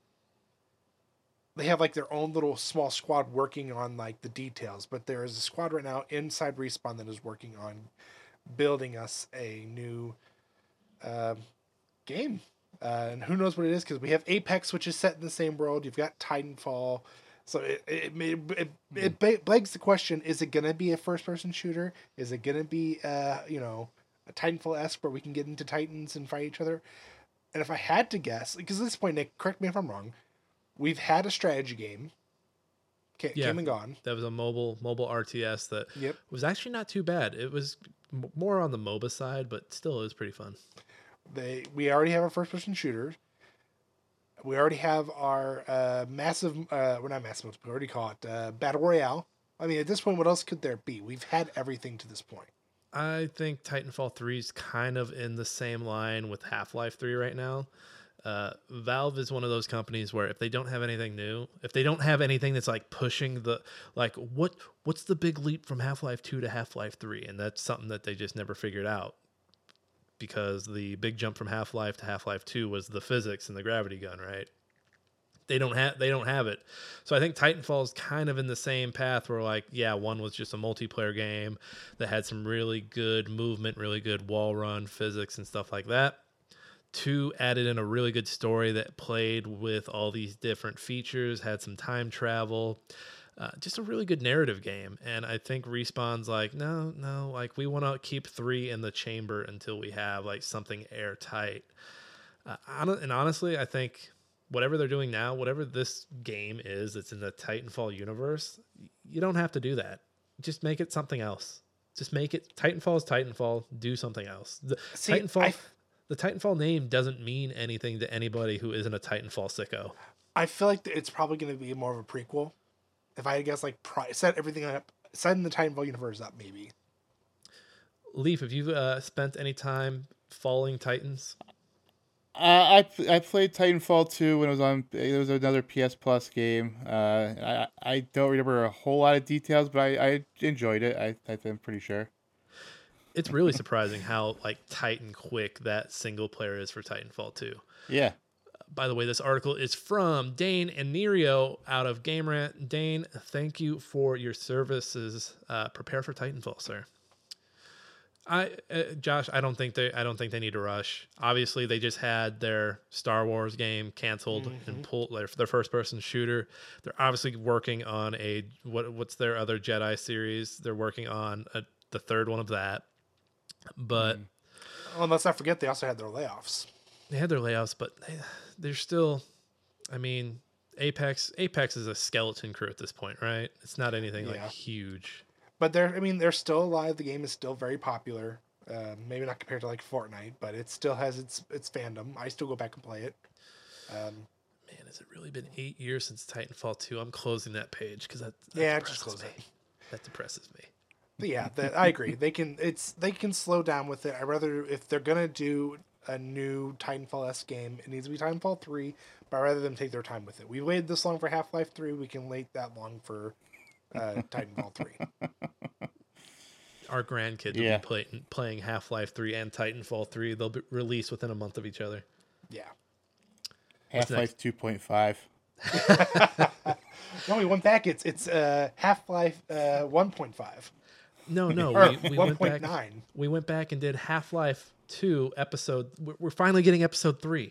they have like their own little small squad working on like the details. But there is a squad right now inside Respawn that is working on building us a new uh, game. Uh, and who knows what it is, because we have Apex, which is set in the same world. You've got Titanfall. So it it it, it, it begs the question: is it gonna be a first-person shooter? Is it gonna be uh you know a Titanfall-esque where we can get into Titans and fight each other? And if I had to guess, because at this point, Nick, correct me if I'm wrong, we've had a strategy game. Came, Yeah. came and gone. That was a mobile mobile R T S that Yep. was actually not too bad. It was m- more on the MOBA side, but still it was pretty fun. They we already have a first-person shooter. We already have our uh, massive, uh, we're not massive, we already call it uh, Battle Royale. I mean, at this point, what else could there be? We've had everything to this point. I think Titanfall three is kind of in the same line with Half-Life three right now. Uh, Valve is one of those companies where if they don't have anything new, if they don't have anything that's like pushing the, like what what's the big leap from Half-Life two to Half-Life three? And that's something that they just never figured out. Because the big jump from Half-Life to Half-Life two was the physics and the gravity gun, right? They don't have they don't have it. So I think Titanfall is kind of in the same path where like, yeah, one was just a multiplayer game that had some really good movement, really good wall run physics and stuff like that. Two added in a really good story that played with all these different features, had some time travel. Uh, just a really good narrative game. And I think Respawn's like, no, no, like we want to keep three in the chamber until we have like something airtight. Uh, hon- and honestly, I think whatever they're doing now, whatever this game is that's in the Titanfall universe, you don't have to do that. Just make it something else. Just make it Titanfall is Titanfall. Do something else. The See, Titanfall, I- the Titanfall name doesn't mean anything to anybody who isn't a Titanfall sicko. I feel like it's probably going to be more of a prequel. If I had to guess, like, pri- set everything up, setting the Titanfall universe up, maybe. Leaf, have you uh, spent any time following Titans? Uh, I I played Titanfall two when it was on. It was another P S Plus game. Uh, I I don't remember a whole lot of details, but I, I enjoyed it. I I think I'm pretty sure. It's really surprising how like tight and quick that single player is for Titanfall two. Yeah. By the way, this article is from Dane and Nerio out of Game Rant. Dane, thank you for your services. Uh, prepare for Titanfall, sir. I, uh, Josh, I don't think they, I don't think they need to rush. Obviously, they just had their Star Wars game canceled Mm-hmm. and pulled their, their first-person shooter. They're obviously working on a what, what's their other Jedi series? They're working on a, the third one of that, but. Well, let's not forget they also had their layoffs. They had their layoffs, but they, they're still. I mean, Apex. Apex is a skeleton crew at this point, right? It's not anything like Yeah. huge. But they're, I mean, they're still alive. The game is still very popular. Uh, maybe not compared to like Fortnite, but it still has its its fandom. I still go back and play it. Um, Man, has it really been eight years since Titanfall two? I'm closing that page because that, that Yeah, depresses just close me. it. That depresses me. but yeah, that, I agree. They can it's they can slow down with it. I rather if they're gonna do a new Titanfall-esque game, it needs to be Titanfall three. But I'd rather them take their time with it. We waited this long for Half-Life three. We can wait that long for uh, Titanfall three. Our grandkids Yeah. will be play, playing Half-Life three and Titanfall three. They'll be released within a month of each other. Yeah. What's Half Life two point five. No, we went back. It's it's uh, Half-Life uh, one point five. No, no, Or we, we went back. one point nine. We went back and did Half-Life two episode. We're, we're finally getting episode three.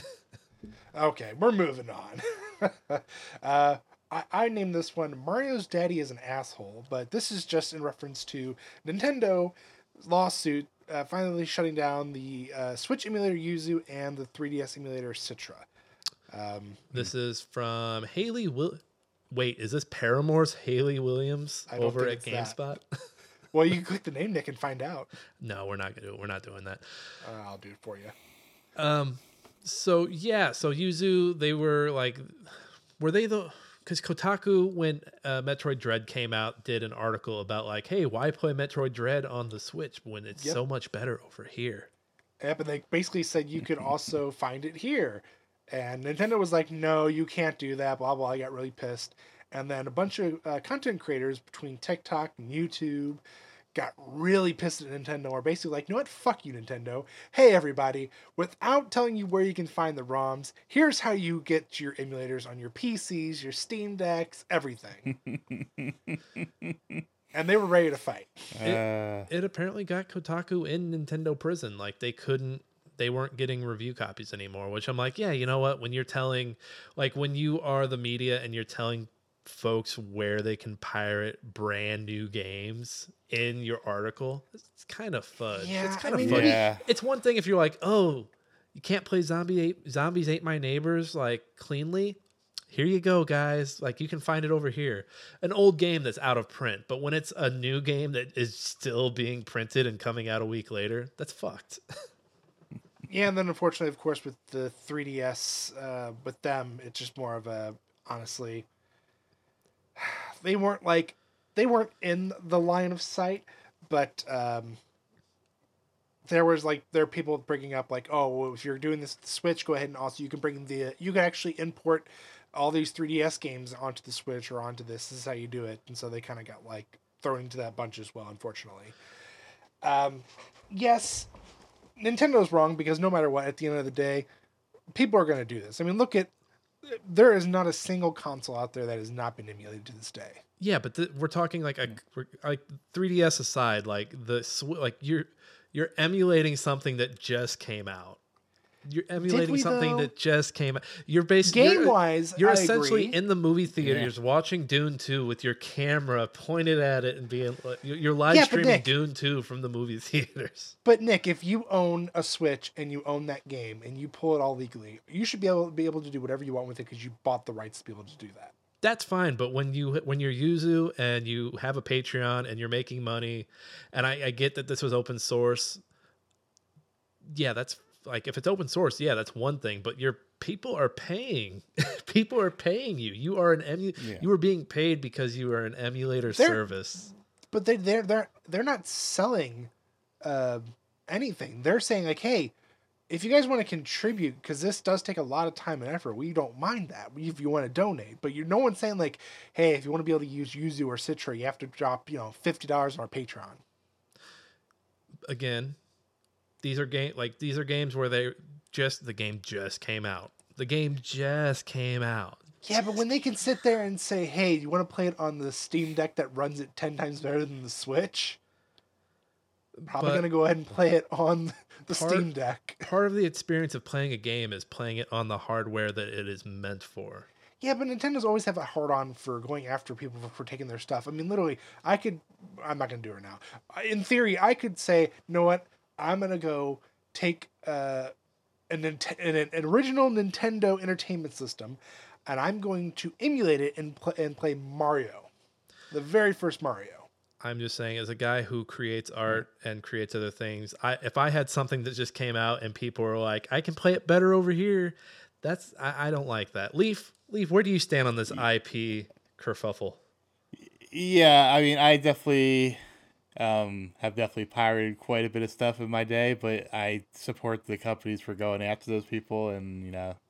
Okay, we're moving on. uh, I, I named this one Mario's Daddy is an Asshole, but this is just in reference to Nintendo lawsuit uh, finally shutting down the uh, Switch emulator Yuzu and the three D S emulator Citra. Um, This is from Haley Will. Wait, is this Paramore's Haley Williams I don't over at think it's GameSpot? well, you can click the name, Nick, and find out. No, we're not gonna do it. We're not doing that. Uh, I'll do it for you. Um, So yeah, so Yuzu, they were like, were they the? Because Kotaku, when uh, Metroid Dread came out, did an article about like, hey, why play Metroid Dread on the Switch when it's Yep. so much better over here? Yep, and they basically said you could also find it here. And Nintendo was like, no, you can't do that, blah, blah. I got really pissed. And then a bunch of uh, content creators between TikTok and YouTube got really pissed at Nintendo, or basically like, you know what, fuck you, Nintendo. Hey, everybody, without telling you where you can find the ROMs, here's how you get your emulators on your P Cs, your Steam Decks, everything. And they were ready to fight. Uh, It apparently got Kotaku in Nintendo prison. Like they couldn't, they weren't getting review copies anymore, which I'm like, yeah, you know what? When you're telling, like when you are the media and you're telling folks where they can pirate brand new games in your article, it's kind of fudge. Yeah, it's kind I of mean, fudge. yeah. It's one thing if you're like, oh, you can't play zombie ate, zombies ate my neighbors like cleanly. Here you go, guys. Like you can find it over here. An old game that's out of print, but when it's a new game that is still being printed and coming out a week later, that's fucked. Yeah, and then unfortunately, of course, with the three D S, uh, with them, it's just more of a, honestly, they weren't like, they weren't in the line of sight, but um, there was like, there are people bringing up like, oh, well, if you're doing this with the Switch, go ahead and also you can bring the, you can actually import all these three D S games onto the Switch or onto this. This is how you do it. And so they kind of got like thrown into that bunch as well, unfortunately. Um, yes, Nintendo's wrong because no matter what, at the end of the day, people are going to do this. I mean, look at, there is not a single console out there that has not been emulated to this day. Yeah, but the, we're talking like a we're- like three D S aside, like the sw- like you're you're emulating something that just came out. You're emulating we, something though? that just came out. You're basically Game wise, You're I essentially agree. in the movie theaters watching Dune two with your camera pointed at it and being like, you're you're live Yeah, but streaming Nick- Dune two from the movie theaters. But Nick, if you own a Switch and you own that game and you pull it all legally, you should be able be able to do whatever you want with it because you bought the rights to be able to do that. That's fine, but when you when you're Yuzu and you have a Patreon and you're making money, and I, I get that this was open source. Yeah, that's like if it's open source, yeah, that's one thing. But your people are paying. People are paying you. You are an emu. Yeah. You are being paid because you are an emulator They're- service. But they they're they're they're not selling uh, anything. They're saying like, hey, if you guys want to contribute, because this does take a lot of time and effort, we don't mind that if you want to donate. But you, no one's saying like, hey, if you want to be able to use Yuzu or Citra, you have to drop you know fifty dollars on our Patreon. Again, these are game like these are games where they just the game just came out. The game just came out. Yeah, but when they can sit there and say, hey, you want to play it on the Steam Deck that runs it ten times better than the Switch? Probably But- going to go ahead and play it on the Part- Steam Deck. Part of the experience of playing a game is playing it on the hardware that it is meant for. Yeah, but Nintendo's always have a hard on for going after people for, for taking their stuff. I mean, literally, I could, I'm not going to do it now. In theory, I could say, you know what? I'm going to go take uh, an, Nint- an, an original Nintendo Entertainment System, and I'm going to emulate it and, pl- and play Mario. The very first Mario. I'm just saying, as a guy who creates art and creates other things, I if I had something that just came out and people were like, I can play it better over here, that's I, I don't like that. Leaf, Leaf, where do you stand on this I P kerfuffle? Yeah, I mean, I definitely um, have definitely pirated quite a bit of stuff in my day, but I support the companies for going after those people, and you know,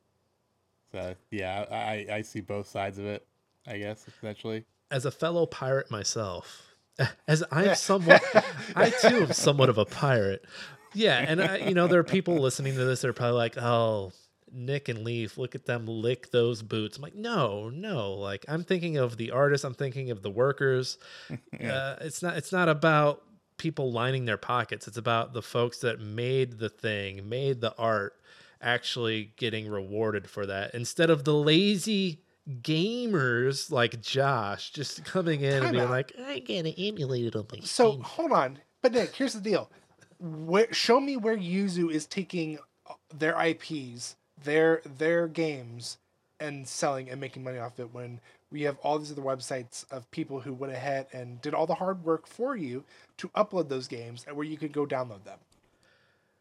so yeah, I I see both sides of it, I guess, essentially. As a fellow pirate myself, as I'm somewhat, I too am somewhat of a pirate. Yeah, and I, you know, there are people listening to this that are probably like, oh, Nick and Leaf, look at them lick those boots. I'm like, no, no. Like, I'm thinking of the artists. I'm thinking of the workers. uh, it's not. It's not about people lining their pockets. It's about the folks that made the thing, made the art, actually getting rewarded for that instead of the lazy gamers like Josh just coming in Time and being out. like, I gotta emulate it on my So, Steam." hold on. But Nick, here's the deal. Where, show me where Yuzu is taking their I Ps, their their games, and selling and making money off it when we have all these other websites of people who went ahead and did all the hard work for you to upload those games and where you could go download them.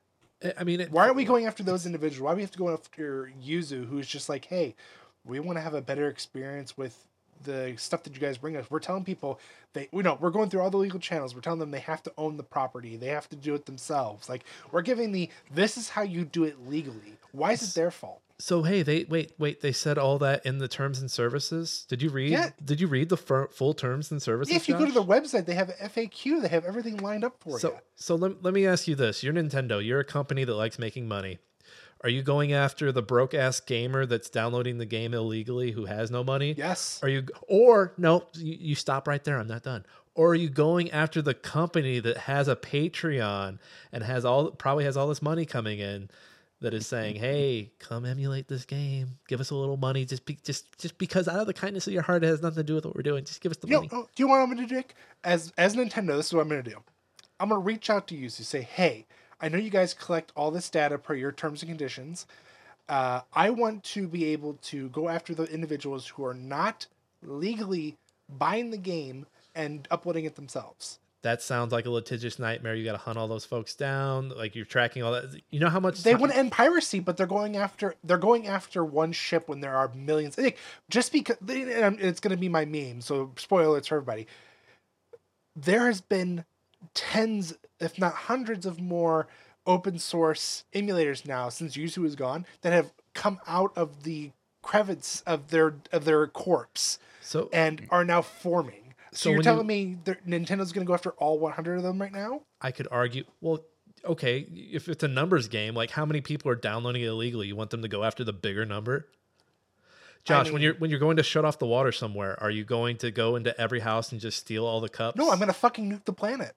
I- I mean, it, Why aren't we going after those individuals? Why do we have to go after Yuzu, who's just like, hey, we want to have a better experience with the stuff that you guys bring us. We're telling people they, we know we're going through all the legal channels. We're telling them they have to own the property. They have to do it themselves. Like, we're giving the, this is how you do it legally. Why is it their fault? So hey, they wait, wait. They said all that in the terms and services. Did you read? Yeah. Did you read the fir- full terms and services? If you go to Josh? the website, they have an F A Q. They have everything lined up for So you. so let, let me ask you this: You're Nintendo. You're a company that likes making money. Are you going after the broke ass gamer that's downloading the game illegally who has no money? Yes. Are you or no? You, you stop right there. I'm not done. Or are you going after the company that has a Patreon and has all probably has all this money coming in? That is saying, "Hey, come emulate this game. Give us a little money, just be, just just because out of the kindness of your heart, it has nothing to do with what we're doing. Just give us the You know, money." oh, do you want what I'm going to do, Dick? As as Nintendo, this is what I'm going to do. I'm going to reach out to you to say, hey, I know you guys collect all this data per your terms and conditions. Uh, I want to be able to go after the individuals who are not legally buying the game and uploading it themselves. That sounds like a litigious nightmare. You got to hunt all those folks down. Like you're tracking all that. You know how much They ti- want to end piracy, but they're going after they're going after one ship when there are millions. Like, just because and it's going to be my meme, so spoiler alerts for everybody. There has been tens, if not hundreds, of more open source emulators now since Yuzu is gone that have come out of the crevice of their of their corpse So and are now forming. So, So you're when telling you- me that Nintendo's going to go after all one hundred of them right now? I could argue, well, okay, if it's a numbers game, like how many people are downloading it illegally? You want them to go after the bigger number? Josh, when mean- you're when you're going to shut off the water somewhere, are you going to go into every house and just steal all the cups? No, I'm going to fucking nuke the planet.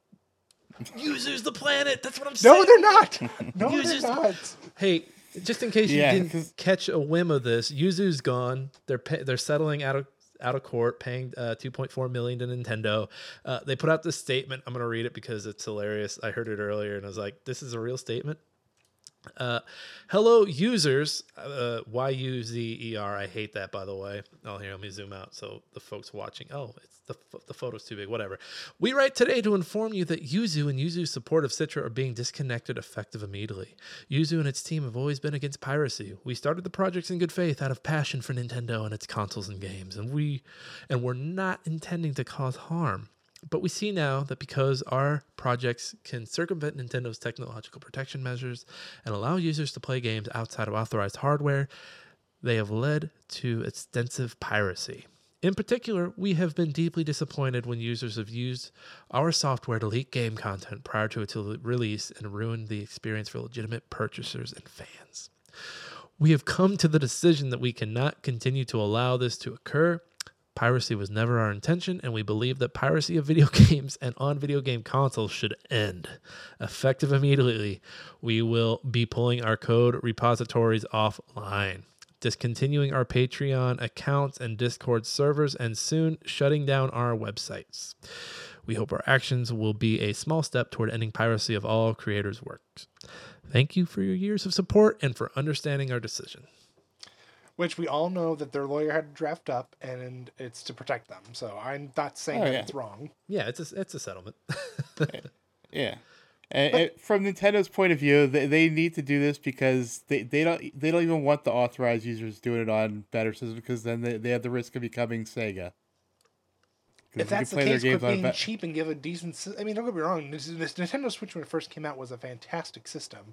Users the planet. That's what I'm No, saying. they're not. No, Yuzu's they're the- not. Hey, just in case you Yeah, didn't 'cause- catch a whim of this, Yuzu's gone. They're pay, they're settling out of out of court, paying uh, two point four million to Nintendo. Uh, they put out this statement. I'm going to read it because it's hilarious. I heard it earlier and I was like, "This is a real statement." Uh, hello, users. Uh, Y U Z E R. I hate that, by the way. Oh, here, let me zoom out so the folks watching. Oh, it's the ph- the photo's too big. Whatever. We write today to inform you that Yuzu and Yuzu's support of Citra are being disconnected effective immediately. Yuzu and its team have always been against piracy. We started the projects in good faith out of passion for Nintendo and its consoles and games, and we and we're not intending to cause harm. But we see now that because our projects can circumvent Nintendo's technological protection measures and allow users to play games outside of authorized hardware, they have led to extensive piracy. In particular, we have been deeply disappointed when users have used our software to leak game content prior to its release and ruined the experience for legitimate purchasers and fans. We have come to the decision that we cannot continue to allow this to occur. Piracy was never our intention, and we believe that piracy of video games and on video game consoles should end. Effective immediately, we will be pulling our code repositories offline, discontinuing our Patreon accounts and Discord servers, and soon shutting down our websites. We hope our actions will be a small step toward ending piracy of all creators' works. Thank you for your years of support and for understanding our decision. Which we all know that their lawyer had to draft up, and it's to protect them. So I'm not saying Oh, that yeah. it's wrong. Yeah, it's a, it's a settlement. Yeah. And, and from Nintendo's point of view, they, they need to do this because they, they don't they don't even want the authorized users doing it on better systems because then they, they have the risk of becoming Sega. 'Cause If you that's the can play their case, quit games on a being be- cheap and give a decent. sy- I mean, don't get me wrong. This, this Nintendo Switch when it first came out was a fantastic system.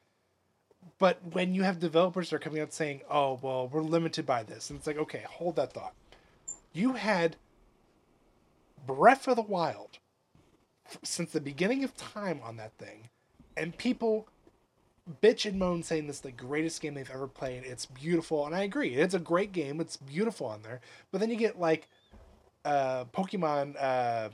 But when you have developers that are coming out saying, "Oh, well, we're limited by this," and it's like, okay, hold that thought. You had Breath of the Wild f- since the beginning of time on that thing, and people bitch and moan saying this is the greatest game they've ever played. It's beautiful, and I agree. It's a great game. It's beautiful on there. But then you get like uh, Pokemon uh,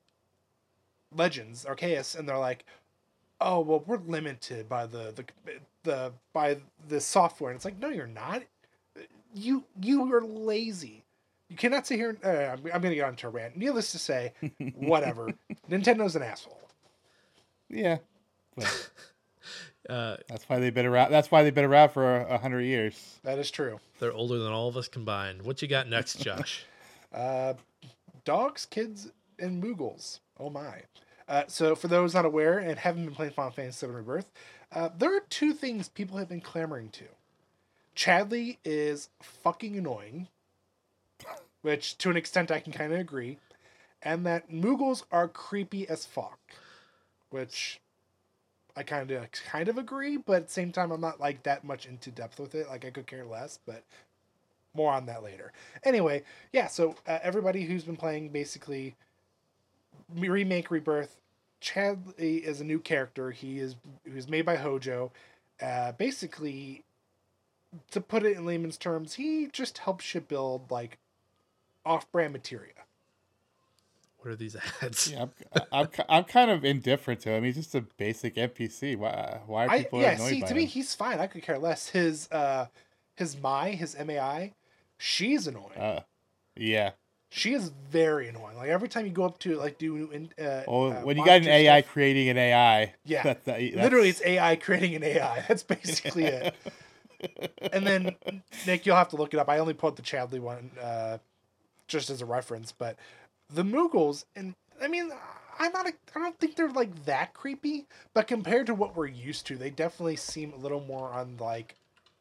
Legends Arceus, and they're like, "Oh, well, we're limited by the the the by the software." And it's like, no, you're not. You you are lazy. You cannot sit here. And, uh, I'm, I'm going to get onto a rant. Needless to say, whatever. Nintendo's an asshole. Yeah. But Uh, that's why they've been around. That's why they've been around for a, a hundred years. That is true. they're older than all of us combined. What you got next, Josh? Uh, dogs, kids, and Moogles. Oh my. Uh, so for those not aware and haven't been playing Final Fantasy seven Rebirth, Uh, there are two things people have been clamoring to. Chadley is fucking annoying, which to an extent I can kind of agree, and that Moogles are creepy as fuck, which I kind of kind of agree, but at the same time I'm not like that much into depth with it. Like I could care less, but more on that later. Anyway, yeah. So uh, everybody who's been playing basically remake Rebirth, Chadley is a new character. He is he was made by Hojo. Uh, basically, to put it in layman's terms, he just helps you build like off-brand materia. What are these ads? Yeah, I'm, I'm, I'm kind of indifferent to him. He's just a basic N P C. Why, why are I, people yeah, annoyed see, by to him? me, he's fine. I could care less. His uh, his Mai, his M A I, she's annoying. Uh, yeah. She is very annoying. Like every time you go up to like do uh, Well, uh, when you got an monster A I stuff- creating an A I, yeah, that, that, that's, literally it's A I creating an A I. That's basically it. And then Nick, you'll have to look it up. I only put the Chadley one uh, just as a reference, but the Moogles, and I mean, I'm not. A, I don't think they're like that creepy, but compared to what we're used to, they definitely seem a little more on like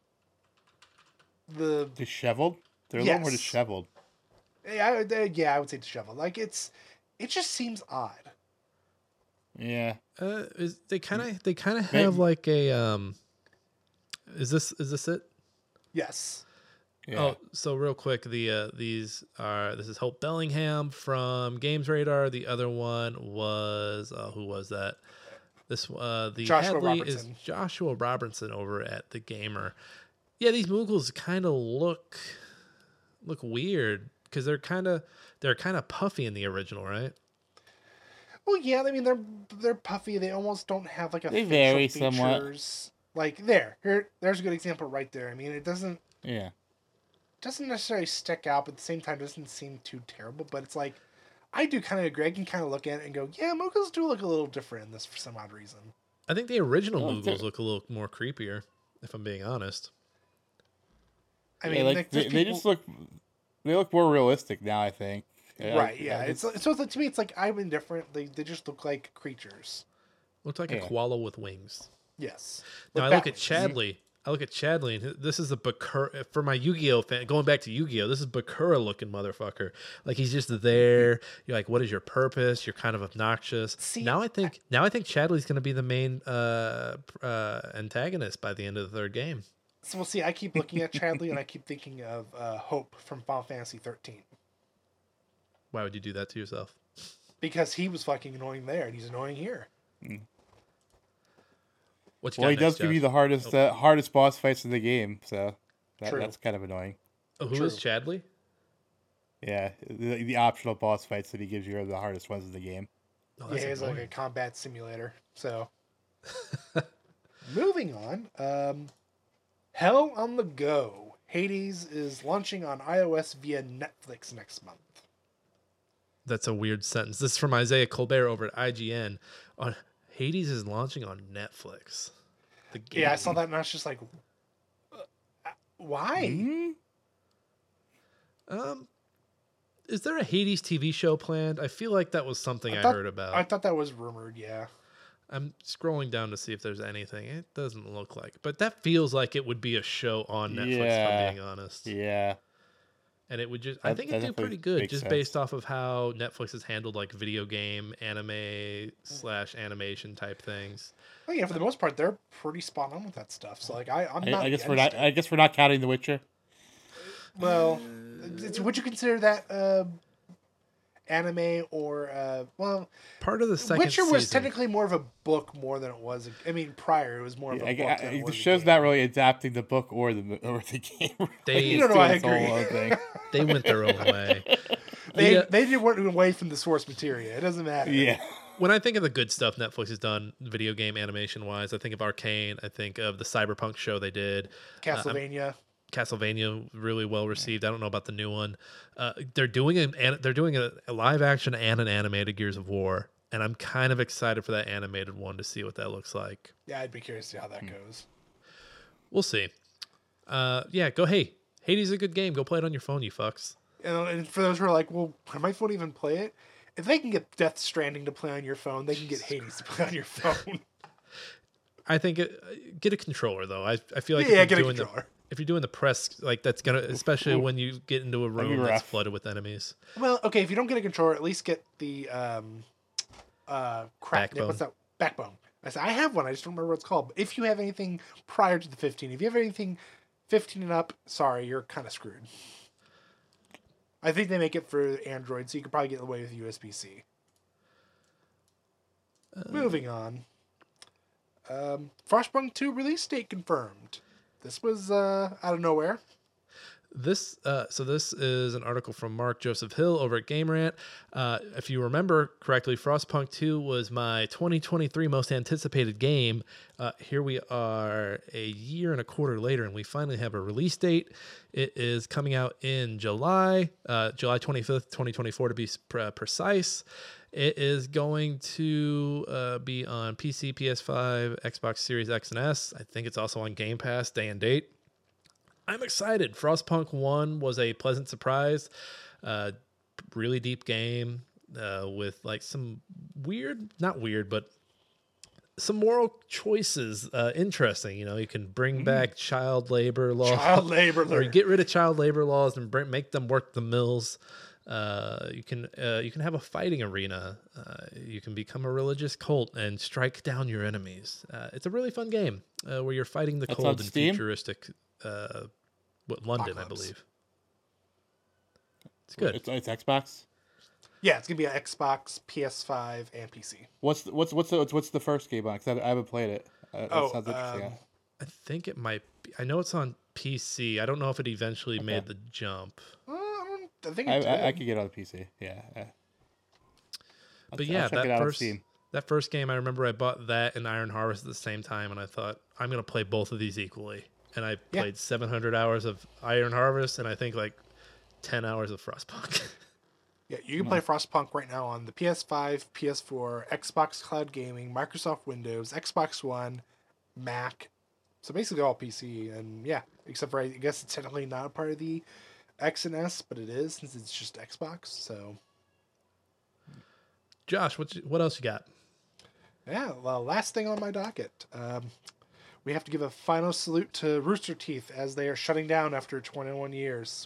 the disheveled. They're a little more Yes. disheveled. yeah, I, they- yeah, I would say disheveled. Like it's, it just seems odd. Yeah. Uh, is they kind of they kind of Maybe- have like a um. Is this is this it? Yes. Yeah. Oh, so real quick, the uh, these are this is Hope Bellingham from Games Radar. The other one was uh, who was that? This uh, the Joshua Hadley Robertson. is Joshua Robertson over at the Gamer. Yeah, these Moogles kind of look look weird because they're kind of they're kind of puffy in the original, right? Well, yeah. I mean, they're they're puffy. They almost don't have like a They facial vary somewhat. features. Like there, here, there's a good example right there. I mean, it doesn't Yeah. doesn't necessarily stick out, but at the same time doesn't seem too terrible. But it's like, I do kind of agree. I can kind of look at it and go, yeah, Moogles do look a little different in this for some odd reason. I think the original Oh, Moogles they're- look a little more creepier, if I'm being honest. I Yeah, mean, like like, they, there's they people- just look they look more realistic now, I think. Yeah, right, like, yeah. uh, It's so it's like, to me, it's like I'm indifferent. They they just look like creatures. Looks like Yeah. a koala with wings. Yes. Now I With look at bat wings. Chadley. I look at Chadley, and this is a Bakura for my Yu-Gi-Oh fan. Going back to Yu-Gi-Oh, this is Bakura looking motherfucker. Like he's just there. You're like, what is your purpose? You're kind of obnoxious. See, now I think now I think Chadley's going to be the main uh, uh, antagonist by the end of the third game. So we'll see. I keep looking at Chadley and I keep thinking of uh, Hope from Final Fantasy thirteen Why would you do that to yourself? because he was fucking annoying there and he's annoying here. What you well, got he does next, give you Josh? the hardest uh, hardest boss fights in the game, so that, True. that's kind of annoying. Oh, who is Chadley? Yeah, the, the optional boss fights that he gives you are the hardest ones in the game. Oh, Yeah, that's it's like a annoying. combat simulator. So, moving on. Um, Hell on the Go. Hades is launching on iOS via Netflix next month. That's a weird sentence. This is from Isaiah Colbert over at I G N. On Hades is launching on Netflix. The game. Yeah, I saw that and I was just like, uh, why? Hmm? Um, is there a Hades T V show planned? I feel like that was something I, thought- heard about. I thought that was rumored, yeah. I'm scrolling down to see if there's anything. It doesn't look like, but that feels like it would be a show on Netflix. If Yeah. I'm being honest, Yeah, and it would just. I That- think that it'd do definitely pretty good, makes just sense. based off of how Netflix has handled like video game, anime slash animation type things. Well, yeah, for the most part, they're pretty spot on with that stuff. So, like, I, I'm I, not I guess we're against not. it. I guess we're not counting The Witcher. Well, it's, would you consider that uh, anime or uh, well? Part of the second Witcher was season- technically more of a book more than it was. A, I mean, prior it was more of a I, book. I, than it the was a show's game. not really adapting the book or the or the game. They- It's No, no, doing I its own agree. own thing. they went their own way. They The, uh, they did work away from the source material. It doesn't matter. Yeah, when I think of the good stuff Netflix has done, video game animation wise, I think of Arcane. I think of the Cyberpunk show they did. Castlevania. Castlevania, really well received. I don't know about the new one. Uh, they're doing an an- they're doing a, a live action and an animated Gears of War, and I'm kind of excited for that animated one to see what that looks like. yeah, I'd be curious to see how that goes. We'll see. Uh, yeah, go. Hey, Hades is a good game. Go play it on your phone, you fucks. And, and for those who are like, well, can my phone even play it? If they can get Death Stranding to play on your phone, they can get Hades to play on your phone. I think it, get a controller though. I I feel like Yeah, if get a you're doing the controller. if you're doing the press, like that's gonna, especially when you get into a be room that's rough. flooded with enemies. Well, okay, if you don't get a controller, at least get the um, uh, crap. Backbone. What's that? Backbone. I said I have one. I just don't remember what it's called. But if you have anything prior to the fifteen, if you have anything fifteen and up, sorry, you're kind of screwed. I think they make it for Android, so you could probably get away with U S B C. Uh, Moving on. Um, Frostpunk two release date confirmed. This was uh, out of nowhere. This uh, so this is an article from Mark Joseph Hill over at Game Rant. Uh, if you remember correctly, Frostpunk two was my twenty twenty-three most anticipated game. Uh, here we are a year and a quarter later, and we finally have a release date. It is coming out in July, uh, July twenty-fifth, twenty twenty-four to be pre- precise. It is going to uh, be on P C, P S five, Xbox Series X and S. I think it's also on Game Pass, day and date. I'm excited. Frostpunk one was a pleasant surprise. Uh, really deep game uh, with like some weird, not weird, but some moral choices. Uh, interesting. You know, you can bring back child labor laws. Child labor. Or you get rid of child labor laws and bring, make them work the mills. Uh, you can uh, you can have a fighting arena. Uh, you can become a religious cult and strike down your enemies. Uh, it's a really fun game uh, where you're fighting the That's cold on and Steam? futuristic. Uh, what London, I Apocalypse. believe. It's good. It's, it's Xbox. Yeah, it's gonna be on Xbox, P S five, and P C. What's the, what's what's the, what's the first game on? 'Cause I, I haven't played it. Uh, that Oh, sounds interesting. um, I think it might. Be, I know it's on P C. I don't know if it eventually made the jump. Uh, I, don't, I think I, it did. I, I could get it on the P C. Yeah. yeah. I'll, But ch- yeah, I'll check that it out on first Steam. that first game, I remember I bought that and Iron Harvest at the same time, and I thought I'm gonna play both of these equally. And I Yeah. played seven hundred hours of Iron Harvest, and I think like ten hours of Frostpunk. Yeah, you can play Frostpunk right now on the P S five, P S four, Xbox Cloud Gaming, Microsoft Windows, Xbox One, Mac. So basically all P C, and yeah, except for I guess it's technically not a part of the X and S, but it is since it's just Xbox. So Josh, what what else you got? yeah, well, last thing on my docket. Um, we have to give a final salute to Rooster Teeth as they are shutting down after twenty-one years.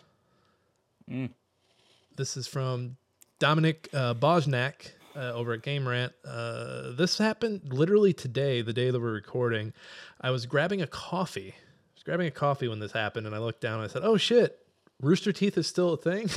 This is from Dominic uh, Bojnak uh, over at Game Rant. Uh, this happened literally today, the day that we're recording. I was grabbing a coffee. I was grabbing a coffee when this happened, and I looked down and I said, "Oh shit, Rooster Teeth is still a thing."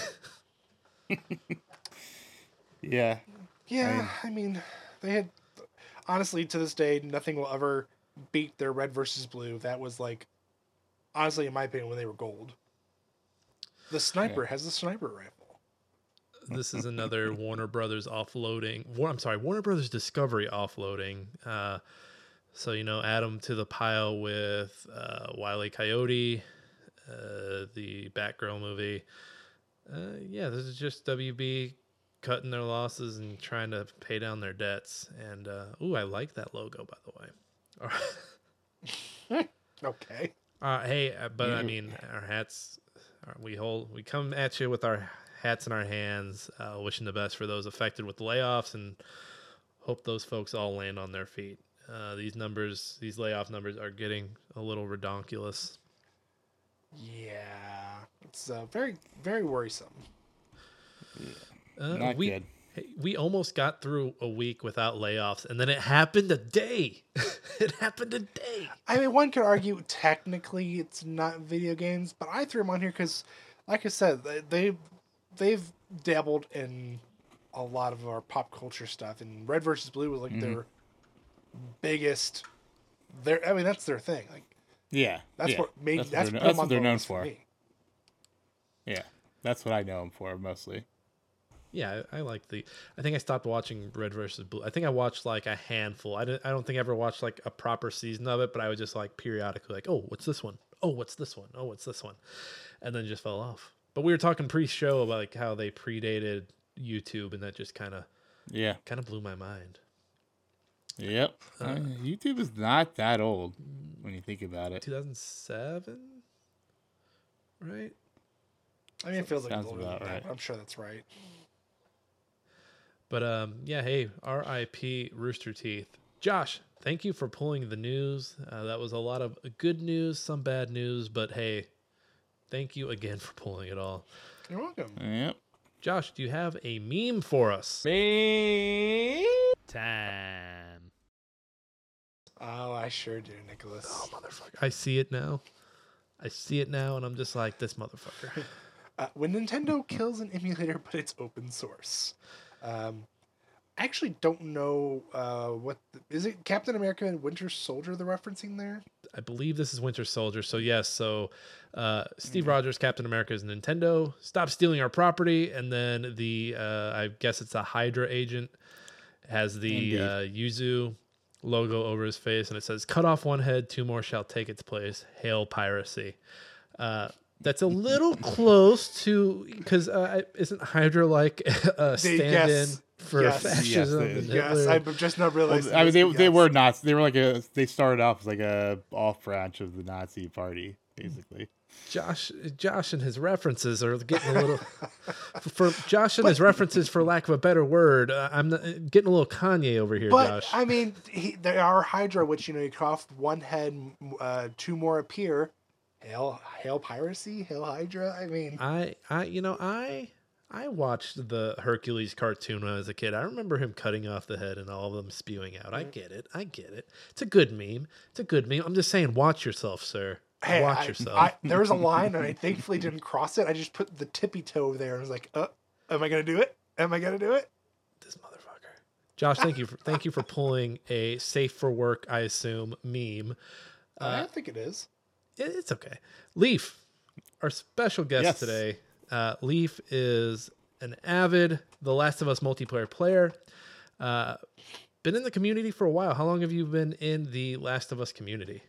Yeah. Yeah, I mean, they had honestly to this day nothing will ever beat their Red versus Blue. That was like, honestly, in my opinion, when they were gold. The sniper has the sniper rifle. This is another Warner Brothers offloading. War, I'm sorry, Warner Brothers Discovery offloading. Uh, so you know, add them to the pile with uh, Wile E. Coyote, uh, the Batgirl movie. Uh, yeah, this is just W B cutting their losses and trying to pay down their debts. And uh, ooh, I like that logo, by the way. All right. Okay. Uh, hey, uh, but I mean, our hats, uh, we hold, we come at you with our hats in our hands, uh, wishing the best for those affected with the layoffs, and hope those folks all land on their feet. Uh, these numbers, these layoff numbers, are getting a little redonkulous. Yeah, it's uh, very, very worrisome. Uh, Not we, good. hey, we almost got through a week without layoffs, and then it happened a day. It happened a day. I mean, one could argue technically it's not video games, but I threw them on here because, like I said, they, they they've dabbled in a lot of our pop culture stuff, and Red versus Blue was like Mm-hmm. their biggest. Their, I mean, that's their thing. Like Yeah. that's yeah. what made That's that's, what put they're, them that's on what they're the known list for. me. Yeah. That's what I know them for mostly. Yeah, I, I like the. I think I stopped watching Red versus Blue. I think I watched like a handful. I didn't. I don't think I ever watched like a proper season of it. But I would just like periodically like, oh, what's this one? Oh, what's this one? Oh, what's this one? And then just fell off. But we were talking pre-show about like how they predated YouTube, and that just kind of Yeah. kind of blew my mind. Yep. Uh, YouTube is not that old when you think about it. two thousand seven, right? I mean, it feels like a Sounds little bit about of that, right. but I'm sure that's right. But um, yeah. Hey, R I P Rooster Teeth. Josh, thank you for pulling the news. Uh, that was a lot of good news, some bad news, but hey, thank you again for pulling it all. You're welcome. Yep. Josh, do you have a meme for us? Me time. Oh, I sure do, Nicholas. Oh, motherfucker. I see it now. I see it now, and I'm just like, this motherfucker. Uh, when Nintendo kills an emulator, but it's open source. Um, I actually don't know uh, what... The, is it Captain America and Winter Soldier they're referencing there? I believe this is Winter Soldier. So, yes. So, uh, Steve Rogers, Captain America is Nintendo. Stop stealing our property. And then the, uh, I guess it's a Hydra agent, has the uh, Yuzu logo over his face. And it says, cut off one head, two more shall take its place. Hail piracy. Uh, that's a little close to, because uh, isn't Hydra like a stand-in yes. for Yes. fascism? Yes, and they- Yes, Hitler? I've just not realized. Well, I mean, they yes. they were Nazis. They were like a. They started off as like a off branch of the Nazi party, basically. Josh, Josh, and his references are getting a little. for Josh and his references, for lack of a better word, uh, I'm not, getting a little Kanye over here, But Josh. I mean, he, there are Hydra, which you know, you cut off one head, uh, two more appear. Hail, hail piracy, hail Hydra. I mean, I, I, you know, I, I watched the Hercules cartoon when I was a kid. I remember him cutting off the head and all of them spewing out. I get it. I get it. It's a good meme. It's a good meme. I'm just saying, watch yourself, sir. hey, watch I, yourself. I, there was a line, and I thankfully didn't cross it. I just put the tippy toe there, and was like, "Uh, am I gonna do it? Am I gonna do it?" This motherfucker. Josh, thank you for thank you for pulling a safe for work, I assume, meme. I think it is. It- It's okay. Leaf, our special guest Yes. today. Uh, Leaf is an avid The Last of Us multiplayer player. Uh, been in the community for a while. How long have you been in the Last of Us community?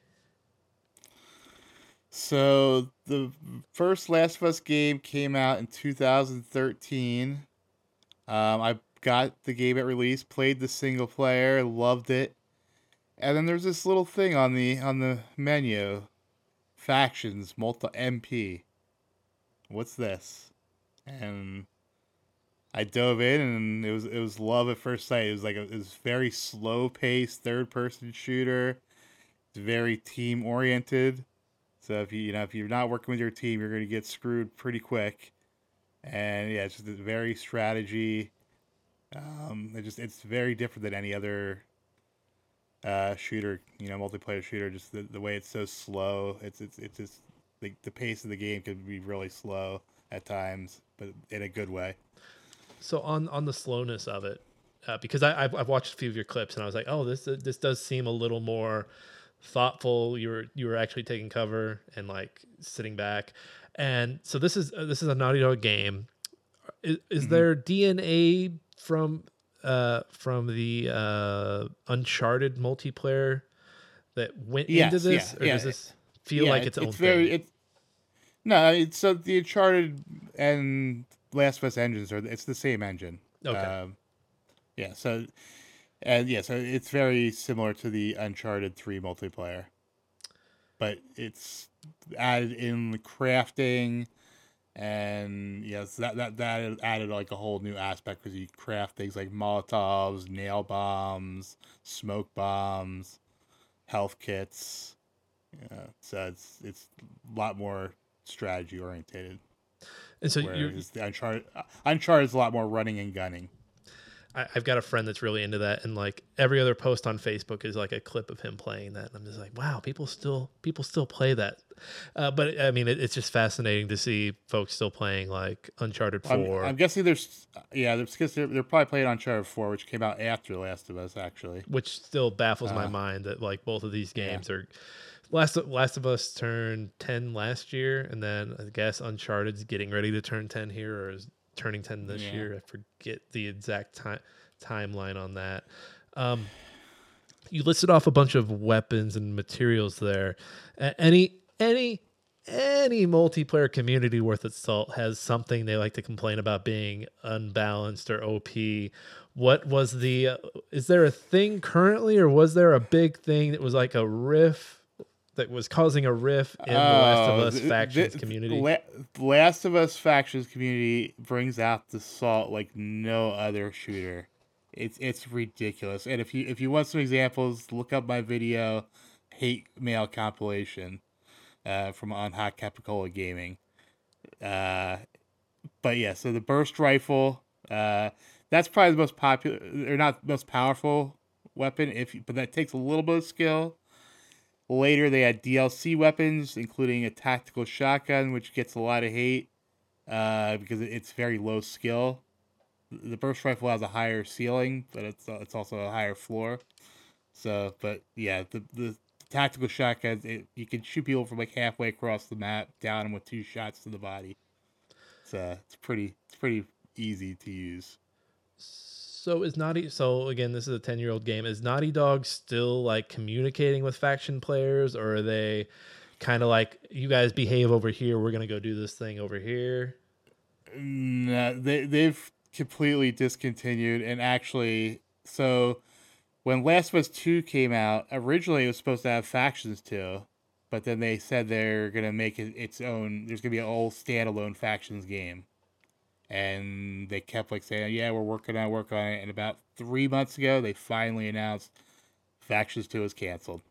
So the first Last of Us game came out in two thousand thirteen. Um, I got the game at release, played the single player, loved it, and then there's this little thing on the on the menu, factions, multi M P. What's this? And I dove in, and it was it was love at first sight. It was like a, it was very slow paced third person shooter. It's very team oriented. So if you you know if you're not working with your team, you're going to get screwed pretty quick. And yeah, it's just a very strategy. Um, it just it's very different than any other uh, shooter, you know, multiplayer shooter. Just the, the way it's so slow. It's it's it's just the the pace of the game can be really slow at times, but in a good way. So on on the slowness of it, uh, because I, I've, I've watched a few of your clips and I was like, oh, this this does seem a little more thoughtful. You were you were actually taking cover and like sitting back, and so this is uh, this is a Naughty Dog game. Is, is Mm-hmm. there D N A from uh from the uh Uncharted multiplayer that went Yes, into this, yeah, or yeah. does this feel Yeah, like its, own it's very thing? it's no it's so the Uncharted and Last of Us engines are it's the same engine. Okay. Um, yeah. So and yeah, so it's very similar to the Uncharted three multiplayer, but it's added in the crafting, and yes, that that that added like a whole new aspect because you craft things like Molotovs, nail bombs, smoke bombs, health kits. Yeah, so it's it's a lot more strategy orientated. And so you're, Whereas the Uncharted Uncharted is a lot more running and gunning. I, I've got a friend that's really into that, and like every other post on Facebook is like a clip of him playing that, and I'm just like, wow, people still people still play that. Uh, but I mean, it, it's just fascinating to see folks still playing like Uncharted I'm, four, I'm guessing there's yeah, there's because they're, they're probably playing Uncharted four, which came out after Last of Us actually. which still baffles my Uh, mind that like both of these games are. Last Last of Us turned ten last year, and then I guess Uncharted's getting ready to turn ten here, or is turning ten this Yeah. year. I forget the exact time timeline on that. Um, you listed off a bunch of weapons and materials there. A- Any any any multiplayer community worth its salt has something they like to complain about being unbalanced or O P. What was the? Uh, is there a thing currently, or was there a big thing that was like a riff that was causing a riff in the Last of Oh, Us th- factions th- community? La- Last of Us factions community brings out the salt like no other shooter. It's it's ridiculous. And if you if you want some examples, look up my video, hate mail compilation, uh, from on Hot Capicola Gaming. Uh, but yeah, so the burst rifle, uh, that's probably the most popular or not most powerful weapon. If you, but that takes a little bit of skill. Later, they had D L C weapons, including a tactical shotgun, which gets a lot of hate uh, because it's very low skill. The burst rifle has a higher ceiling, but it's it's also a higher floor. So, but yeah, the the tactical shotgun, it, you can shoot people from like halfway across the map, down them with two shots to the body. So it's pretty it's pretty easy to use. So is Naughty? So again, this is a ten-year-old game. Is Naughty Dog still like communicating with faction players, or are they kind of like, you guys behave over here, we're gonna go do this thing over here? No, they they've completely discontinued, and actually, so when Last of Us two came out, originally it was supposed to have factions too, but then they said they're gonna make it its own. There's gonna be a whole standalone factions game, and they kept like saying, "Yeah, we're working on, it, working on it." And about three months ago, they finally announced Factions two is canceled.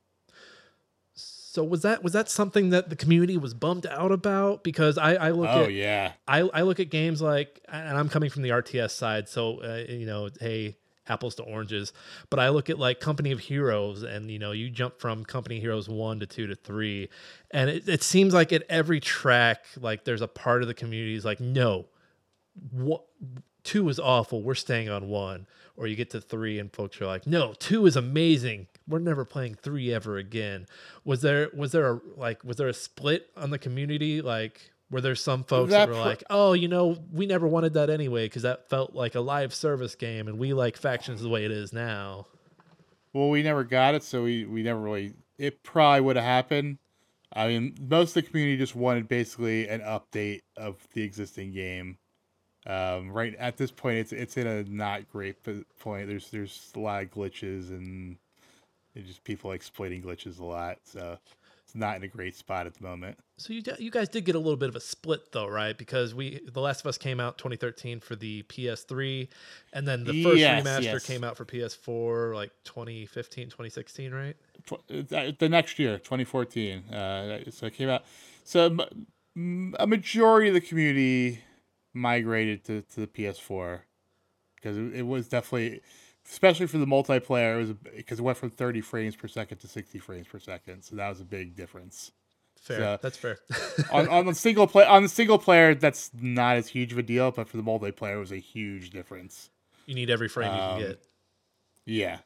So was that was that something that the community was bummed out about? Because I, I look Oh at yeah, I, I look at games like, and I'm coming from the R T S side, so uh, you know, hey, apples to oranges. But I look at like Company of Heroes, and you know, you jump from Company of Heroes one to two to three, and it, it seems like at every track, like there's a part of the community is like, no, what two is awful, we're staying on one. Or you get to three and folks are like, no, two is amazing, we're never playing three ever again. Was there was there a like was there a split on the community? Like, were there some folks that, That were pr- like, oh, you know, we never wanted that anyway because that felt like a live service game and we like Factions the way it is now? well, we never got it, so we we never really. It probably would have happened. I mean, most of the community just wanted basically an update of the existing game. Um, right at this point, it's it's in a not great po- point. There's there's a lot of glitches and it's just people exploiting glitches a lot. So it's not in a great spot at the moment. So you you guys did get a little bit of a split though, right? Because we The Last of Us came out twenty thirteen for the P S three, and then the first Yes, remaster yes. came out for P S four like twenty fifteen, twenty sixteen, right? Tw- uh, The next year, twenty fourteen. Uh, so it came out. So m- m- a majority of the community migrated to, to the P S four because it, it was definitely, especially for the multiplayer, it was because it went from thirty frames per second to sixty frames per second. So that was a big difference. Fair. So- That's fair. on on the single play on the single player, that's not as huge of a deal, but for the multiplayer, it was a huge difference. You need every frame you Um, can get. Yeah.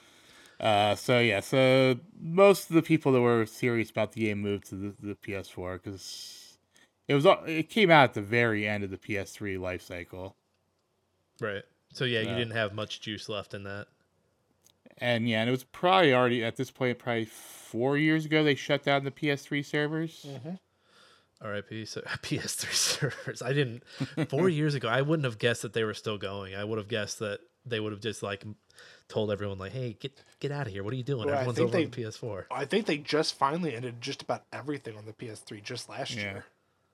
Uh, so yeah, so most of the people that were serious about the game moved to the, the P S four because it was it came out at the very end of the P S three life cycle, Right. So yeah, you Yeah. didn't have much juice left in that. and yeah, and it was probably already at this point, probably four years ago, they shut down the P S three servers. R I P So P S three servers. I didn't four years ago. I wouldn't have guessed that they were still going. I would have guessed that they would have just like told everyone like, "Hey, get get out of here! What are you doing? Well, I Everyone's think over on they- the P S four." I think they just finally ended just about everything on the P S three just last Yeah. year.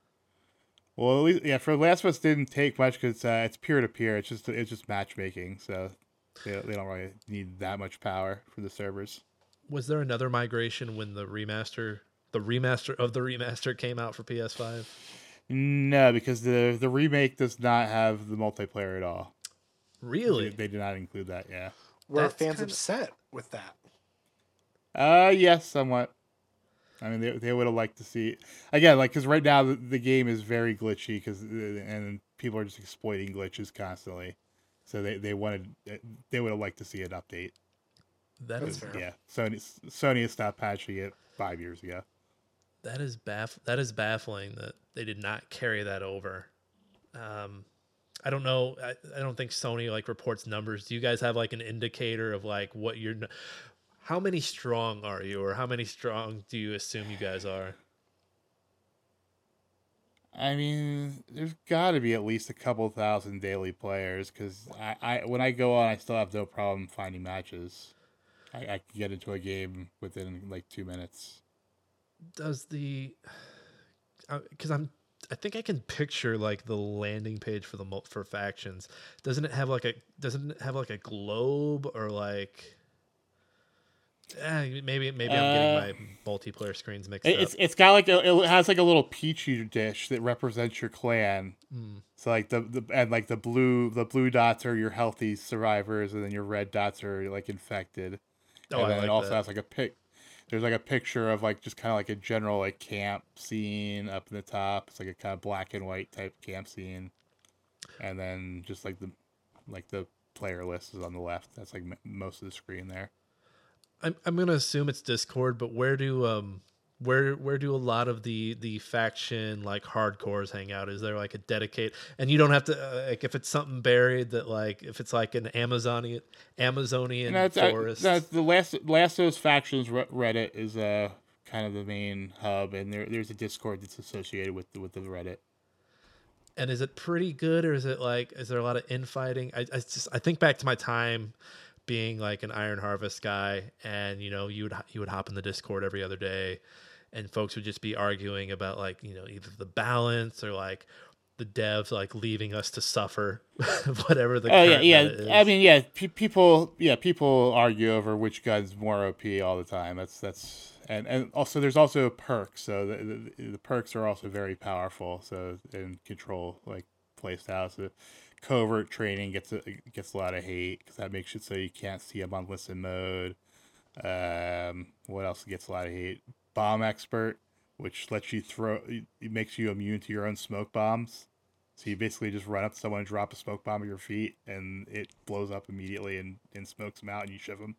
Well, at least, yeah, for Last of Us didn't take much because uh, it's peer to peer. It's just it's just matchmaking, so they they don't really need that much power for the servers. Was there another migration when the remaster, the remaster of the remaster came out for P S five? No, because the the remake does not have the multiplayer at all. Really? They, they did not include that. Yeah. Were That's fans kinda- upset with that? Uh, yes, somewhat. I mean, they they would have liked to see again, like because right now the, the game is very glitchy because and people are just exploiting glitches constantly. So they, they wanted they would have liked to see an update. That is fair. Yeah, Sony Sony has stopped patching it five years ago. that is baff that is baffling that they did not carry that over. Um, I don't know. I, I don't think Sony like reports numbers. Do you guys have like an indicator of like what you're? How many strong are you, or how many strong do you assume you guys are? I mean, there's got to be at least a couple thousand daily players because I, I when I go on, I still have no problem finding matches. I, I can get into a game within like two minutes. Does the? Because I'm I think I can picture like the landing page for the mul- for factions. Doesn't it have like a doesn't it have like a globe or like eh, maybe maybe I'm getting Uh, my multiplayer screens mixed It- up. It's it's got like a, it has like a little petri dish that represents your clan. Mm. So like the, the and like the blue the blue dots are your healthy survivors, and then your red dots are like infected. Oh, And I then like it also that. has like a pic. There's like a picture of like just kind of like a general like camp scene up in the top. It's like a kind of black and white type camp scene, and then just like the like the player list is on the left. That's like m- most of the screen there. I'm I'm gonna assume it's Discord, but where do um where where do a lot of the the faction like hardcores hang out? Is there like a dedicate? And you don't have to uh, like if it's something buried that like if it's like an Amazonian Amazonian And that's, uh, forest. that's the last last of those factions. Re- Reddit is uh kind of the main hub, and there there's a Discord that's associated with the, with the Reddit. And is it pretty good, or is it like is there a lot of infighting? I, I just I think back to my time being like an Iron Harvest guy, and you know you would you would hop in the Discord every other day, and folks would just be arguing about like you know either the balance or like the devs like leaving us to suffer, whatever the Oh yeah, current yeah. meta is. I mean, yeah. Pe- people, yeah, people argue over which gun's more O P all the time. That's that's and and also there's also perks. So the the, the perks are also very powerful. So and control like play styles. So covert training gets a, gets a lot of hate because that makes it so you can't see them on listen mode. Um, what else gets a lot of hate? Bomb expert, which lets you throw. It makes you immune to your own smoke bombs. So you basically just run up to someone and drop a smoke bomb at your feet, and it blows up immediately and, and smokes them out, and you shiv them.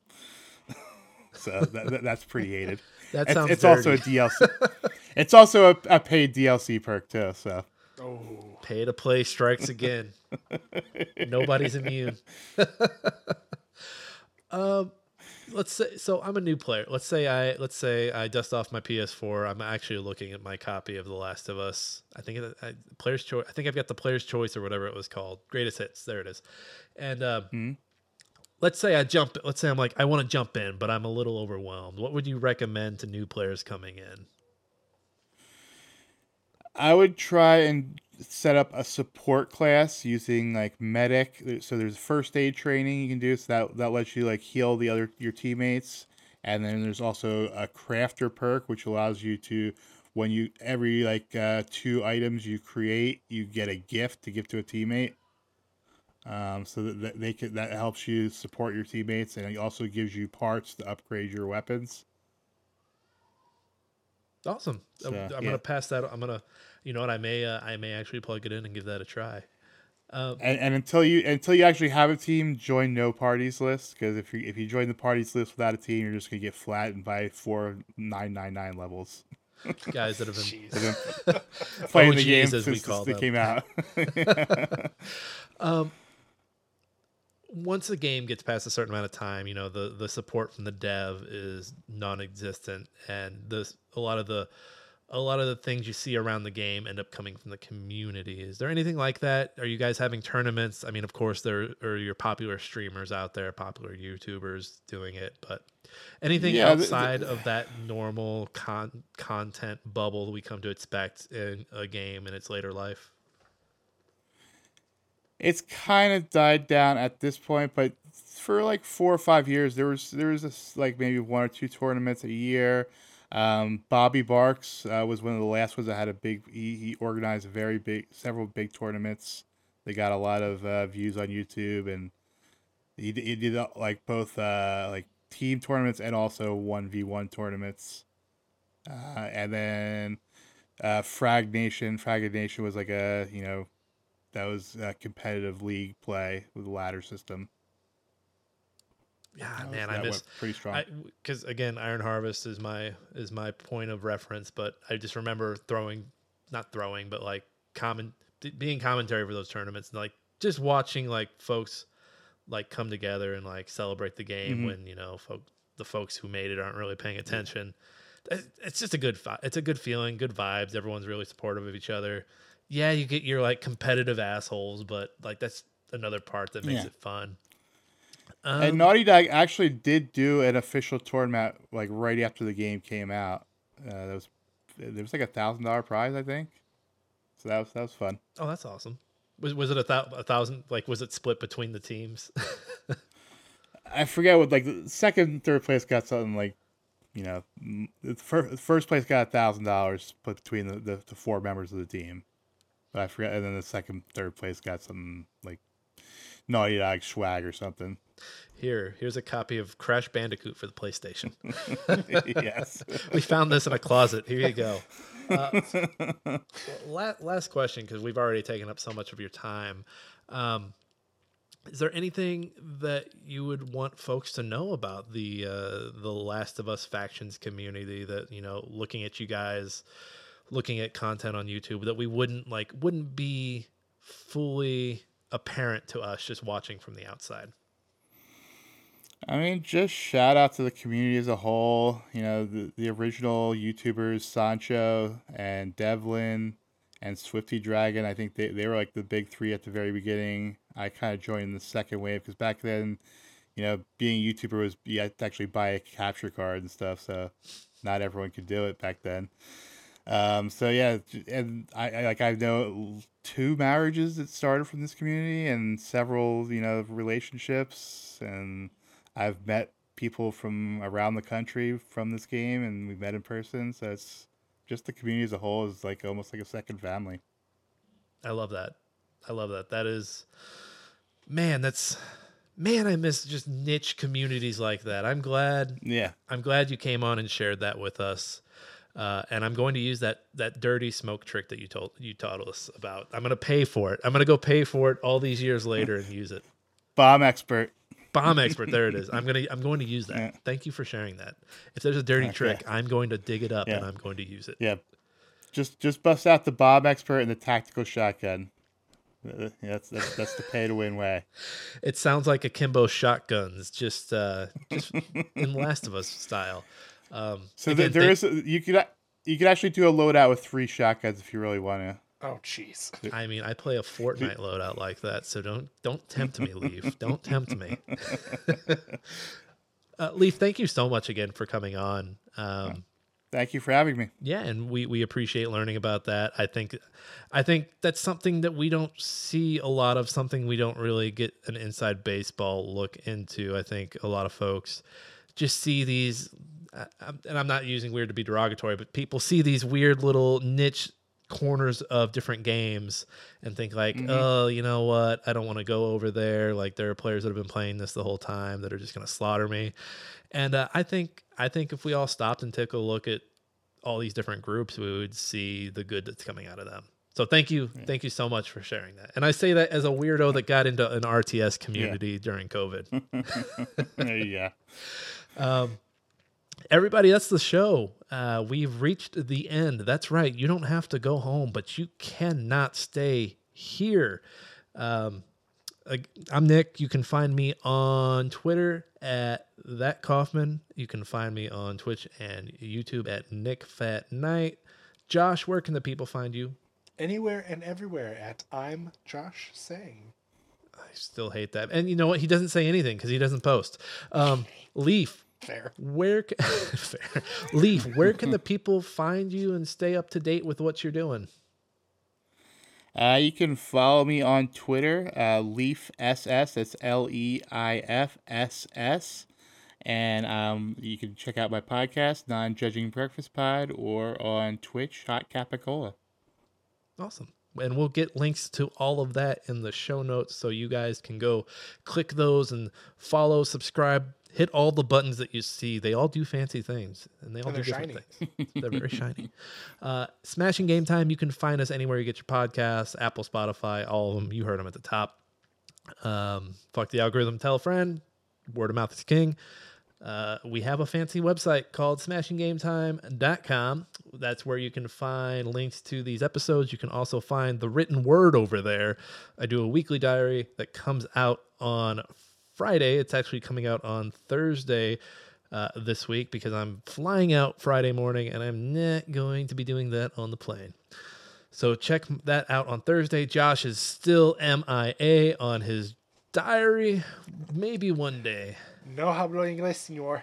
So that, that, that's pretty hated. That It's, sounds it's also a dirty. D L C. It's also a, a paid D L C perk too. So Oh, Pay to play strikes again. Nobody's immune. um, let's say so. I'm a new player. Let's say I let's say I dust off my P S four. I'm actually looking at my copy of The Last of Us. I think it, I, player's choice. I think I've got the player's choice or whatever it was called. Greatest hits. There it is. And um, Hmm? let's say I jump. Let's say I'm like I want to jump in, but I'm a little overwhelmed. What would you recommend to new players coming in? I would try and set up a support class using like medic. So there's first aid training you can do, so that that lets you like heal the other your teammates. And then there's also a crafter perk, which allows you to, when you every like uh, two items you create, you get a gift to give to a teammate. Um, so that, that they can that helps you support your teammates, and it also gives you parts to upgrade your weapons. Awesome. So, I'm, I'm yeah. gonna pass that. I'm gonna, you know what? I may, uh, I may actually plug it in and give that a try. Um, And, and until you until you actually have a team, join no parties list, because if you if you join the parties list without a team, you're just gonna get flattened by four nine nine nine levels. guys that have been jeez. Playing O Gs, the game as since we this- call they them. came out. Um, once a game gets past a certain amount of time, you know, the, the support from the dev is non-existent, and this a lot of the a lot of the things you see around the game end up coming from the community. Is there anything like that? Are you guys having tournaments? I mean, of course, there are your popular streamers out there, popular YouTubers doing it, but anything Yeah, the- the- outside of that normal con- content bubble we come to expect in a game in its later life? It's kind of died down at this point, but for like four or five years, there was there was this, like maybe one or two tournaments a year. Um, Bobby Barks uh, was one of the last ones that had a big. He, he organized a very big, several big tournaments. They got a lot of uh, views on YouTube, and he, d- he did uh, like both uh, like team tournaments and also one v one tournaments. Uh, and then uh, Frag Nation, Frag Nation was like a you know that was a competitive league play with a ladder system. Yeah, That was- man, I that went missed. pretty strong. Because again, Iron Harvest is my is my point of reference, but I just remember throwing, not throwing, but like comment being commentary for those tournaments, and like just watching like folks like come together and like celebrate the game Mhm. when you know folk, the folks who made it aren't really paying attention. It- It's just a good fi- it's a good feeling, good vibes. Everyone's really supportive of each other. Yeah, you get your like competitive assholes, but like that's another part that makes Yeah. it fun. Um, And Naughty Dog actually did do an official tournament like right after the game came out. Uh, that was there was like a thousand dollar prize, I think. So that was that was fun. Oh, that's awesome. Was was it a, thou- a thousand? Like, was it split between the teams? I forget what, like, the second and third place got something like, you know, m- the fir- first place got a thousand dollars split between the, the, the four members of the team. But I forget, and then the second, third place got something like Naughty Dog swag or something. Here, here's a copy of Crash Bandicoot for the PlayStation. Yes. We found this in a closet. Here you go. Uh, la- last question, because we've already taken up so much of your time. Um, is there anything that you would want folks to know about the uh, the Last of Us factions community? That, you know, looking at you guys, looking at content on YouTube, that we wouldn't like wouldn't be fully apparent to us just watching from the outside. I mean, just shout out to the community as a whole. You know, the, the original YouTubers, Sancho and Devlin and Swifty Dragon. I think they, they were like the big three at the very beginning. I kind of joined in the second wave because back then, you know, being a YouTuber was, you had to actually buy a capture card and stuff. So not everyone could do it back then. Um, so yeah, and I, I like I know two marriages that started from this community and several, you know, relationships, and I've met people from around the country from this game, and we've met in person. So it's just the community as a whole is like almost like a second family. I love that. I love that. That is, man, that's, man, I miss just niche communities like that. I'm glad. Yeah. I'm glad you came on and shared that with us. Uh, and I'm going to use that that dirty smoke trick that you told you taught us about. I'm going to pay for it. I'm going to go pay for it all these years later and use it. Bomb expert. Bomb expert. There it is. I'm gonna I'm going to use that. Yeah. Thank you for sharing that. If there's a dirty Okay. trick, I'm going to dig it up Yeah. and I'm going to use it. Yeah. Just just bust out the bomb expert and the tactical shotgun. Uh, yeah, that's, that's that's the pay to win way. It sounds like Akimbo shotguns, just uh, just in Last of Us style. Um, So again, there thank- is you could you could actually do a loadout with three shotguns if you really want to. Oh, jeez. I mean, I play a Fortnite loadout like that, so don't don't tempt me, Leaf. Don't tempt me. uh, Leaf, thank you so much again for coming on. Um, Thank you for having me. yeah, and we we appreciate learning about that. I think, I think that's something that we don't see a lot of. Something we don't really get an inside baseball look into. I think a lot of folks just see these, uh, and I'm not using weird to be derogatory, but people see these weird little niche corners of different games and think like, Mhm. oh, you know what? I don't want to go over there. Like, there are players that have been playing this the whole time that are just going to slaughter me. And uh, I think, I think if we all stopped and took a look at all these different groups, we would see the good that's coming out of them. So thank you. Yeah. Thank you so much for sharing that. And I say that as a weirdo that got into an R T S community during COVID. There you go. Um, everybody, that's the show. Uh, we've reached the end. That's right. You don't have to go home, but you cannot stay here. Um, ag- I'm Nick. You can find me on Twitter at That Kaufman. You can find me on Twitch and YouTube at Nick Fat Knight. Josh, where can the people find you? Anywhere and everywhere at I'm Josh Saying. I still hate that. And you know what? He doesn't say anything because he doesn't post. Um, Leaf, Fair. where ca- fair. Leaf, where can the people find you and stay up to date with what you're doing? Uh, you can follow me on Twitter, uh, Leaf S S. That's L E I F S S. And um, you can check out my podcast, Non-Judging Breakfast Pod, or on Twitch, Hot Capicola. Awesome. And we'll get links to all of that in the show notes so you guys can go click those and follow, subscribe, hit all the buttons that you see. They all do fancy things and they all And do they're different things. They're very shiny. Uh, Smashing Game Time, you can find us anywhere you get your podcasts, Apple, Spotify, all of them. You heard them at the top. Um, fuck the algorithm, tell a friend. Word of mouth is king. Uh, we have a fancy website called smashing game time dot com. That's where you can find links to these episodes. You can also find the written word over there. I do a weekly diary that comes out on Friday. It's actually coming out on Thursday uh, this week because I'm flying out Friday morning and I'm not going to be doing that on the plane. So check that out on Thursday. Josh is still M I A on his diary. Maybe one day. No hablo inglés, señor.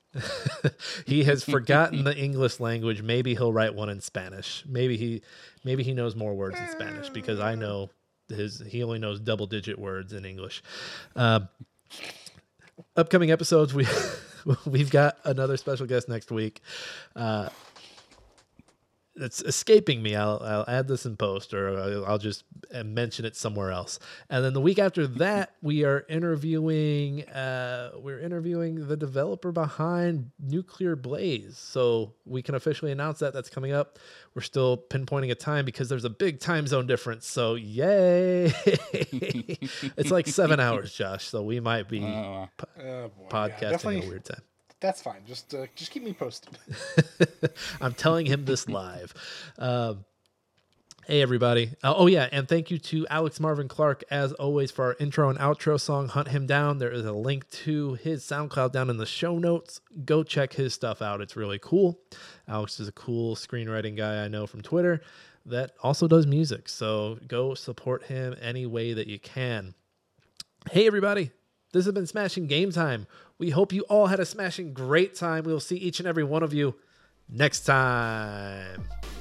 He has forgotten the English language. Maybe he'll write one in Spanish. Maybe he, maybe he knows more words in Spanish because I know his. He only knows double digit words in English. Uh, upcoming episodes, we we've got another special guest next week. Uh, It's escaping me. I'll, I'll add this in post, or I'll, I'll just mention it somewhere else. And then the week after that, we are interviewing. Uh, we're interviewing the developer behind Nuclear Blaze, so we can officially announce that that's coming up. We're still pinpointing a time because there's a big time zone difference. So yay! It's like seven hours, Josh. So we might be Uh, po- Oh, boy. podcasting Yeah, at definitely. a weird time. That's fine. Just uh, just keep me posted. I'm telling him this live. Um, hey, everybody. Uh, oh, yeah. And thank you to Alex Marvin Clark, as always, for our intro and outro song, Hunt Him Down. There is a link to his SoundCloud down in the show notes. Go check his stuff out. It's really cool. Alex is a cool screenwriting guy I know from Twitter that also does music. So go support him any way that you can. Hey, everybody. This has been Smashing Game Time. We hope you all had a smashing great time. We'll see each and every one of you next time.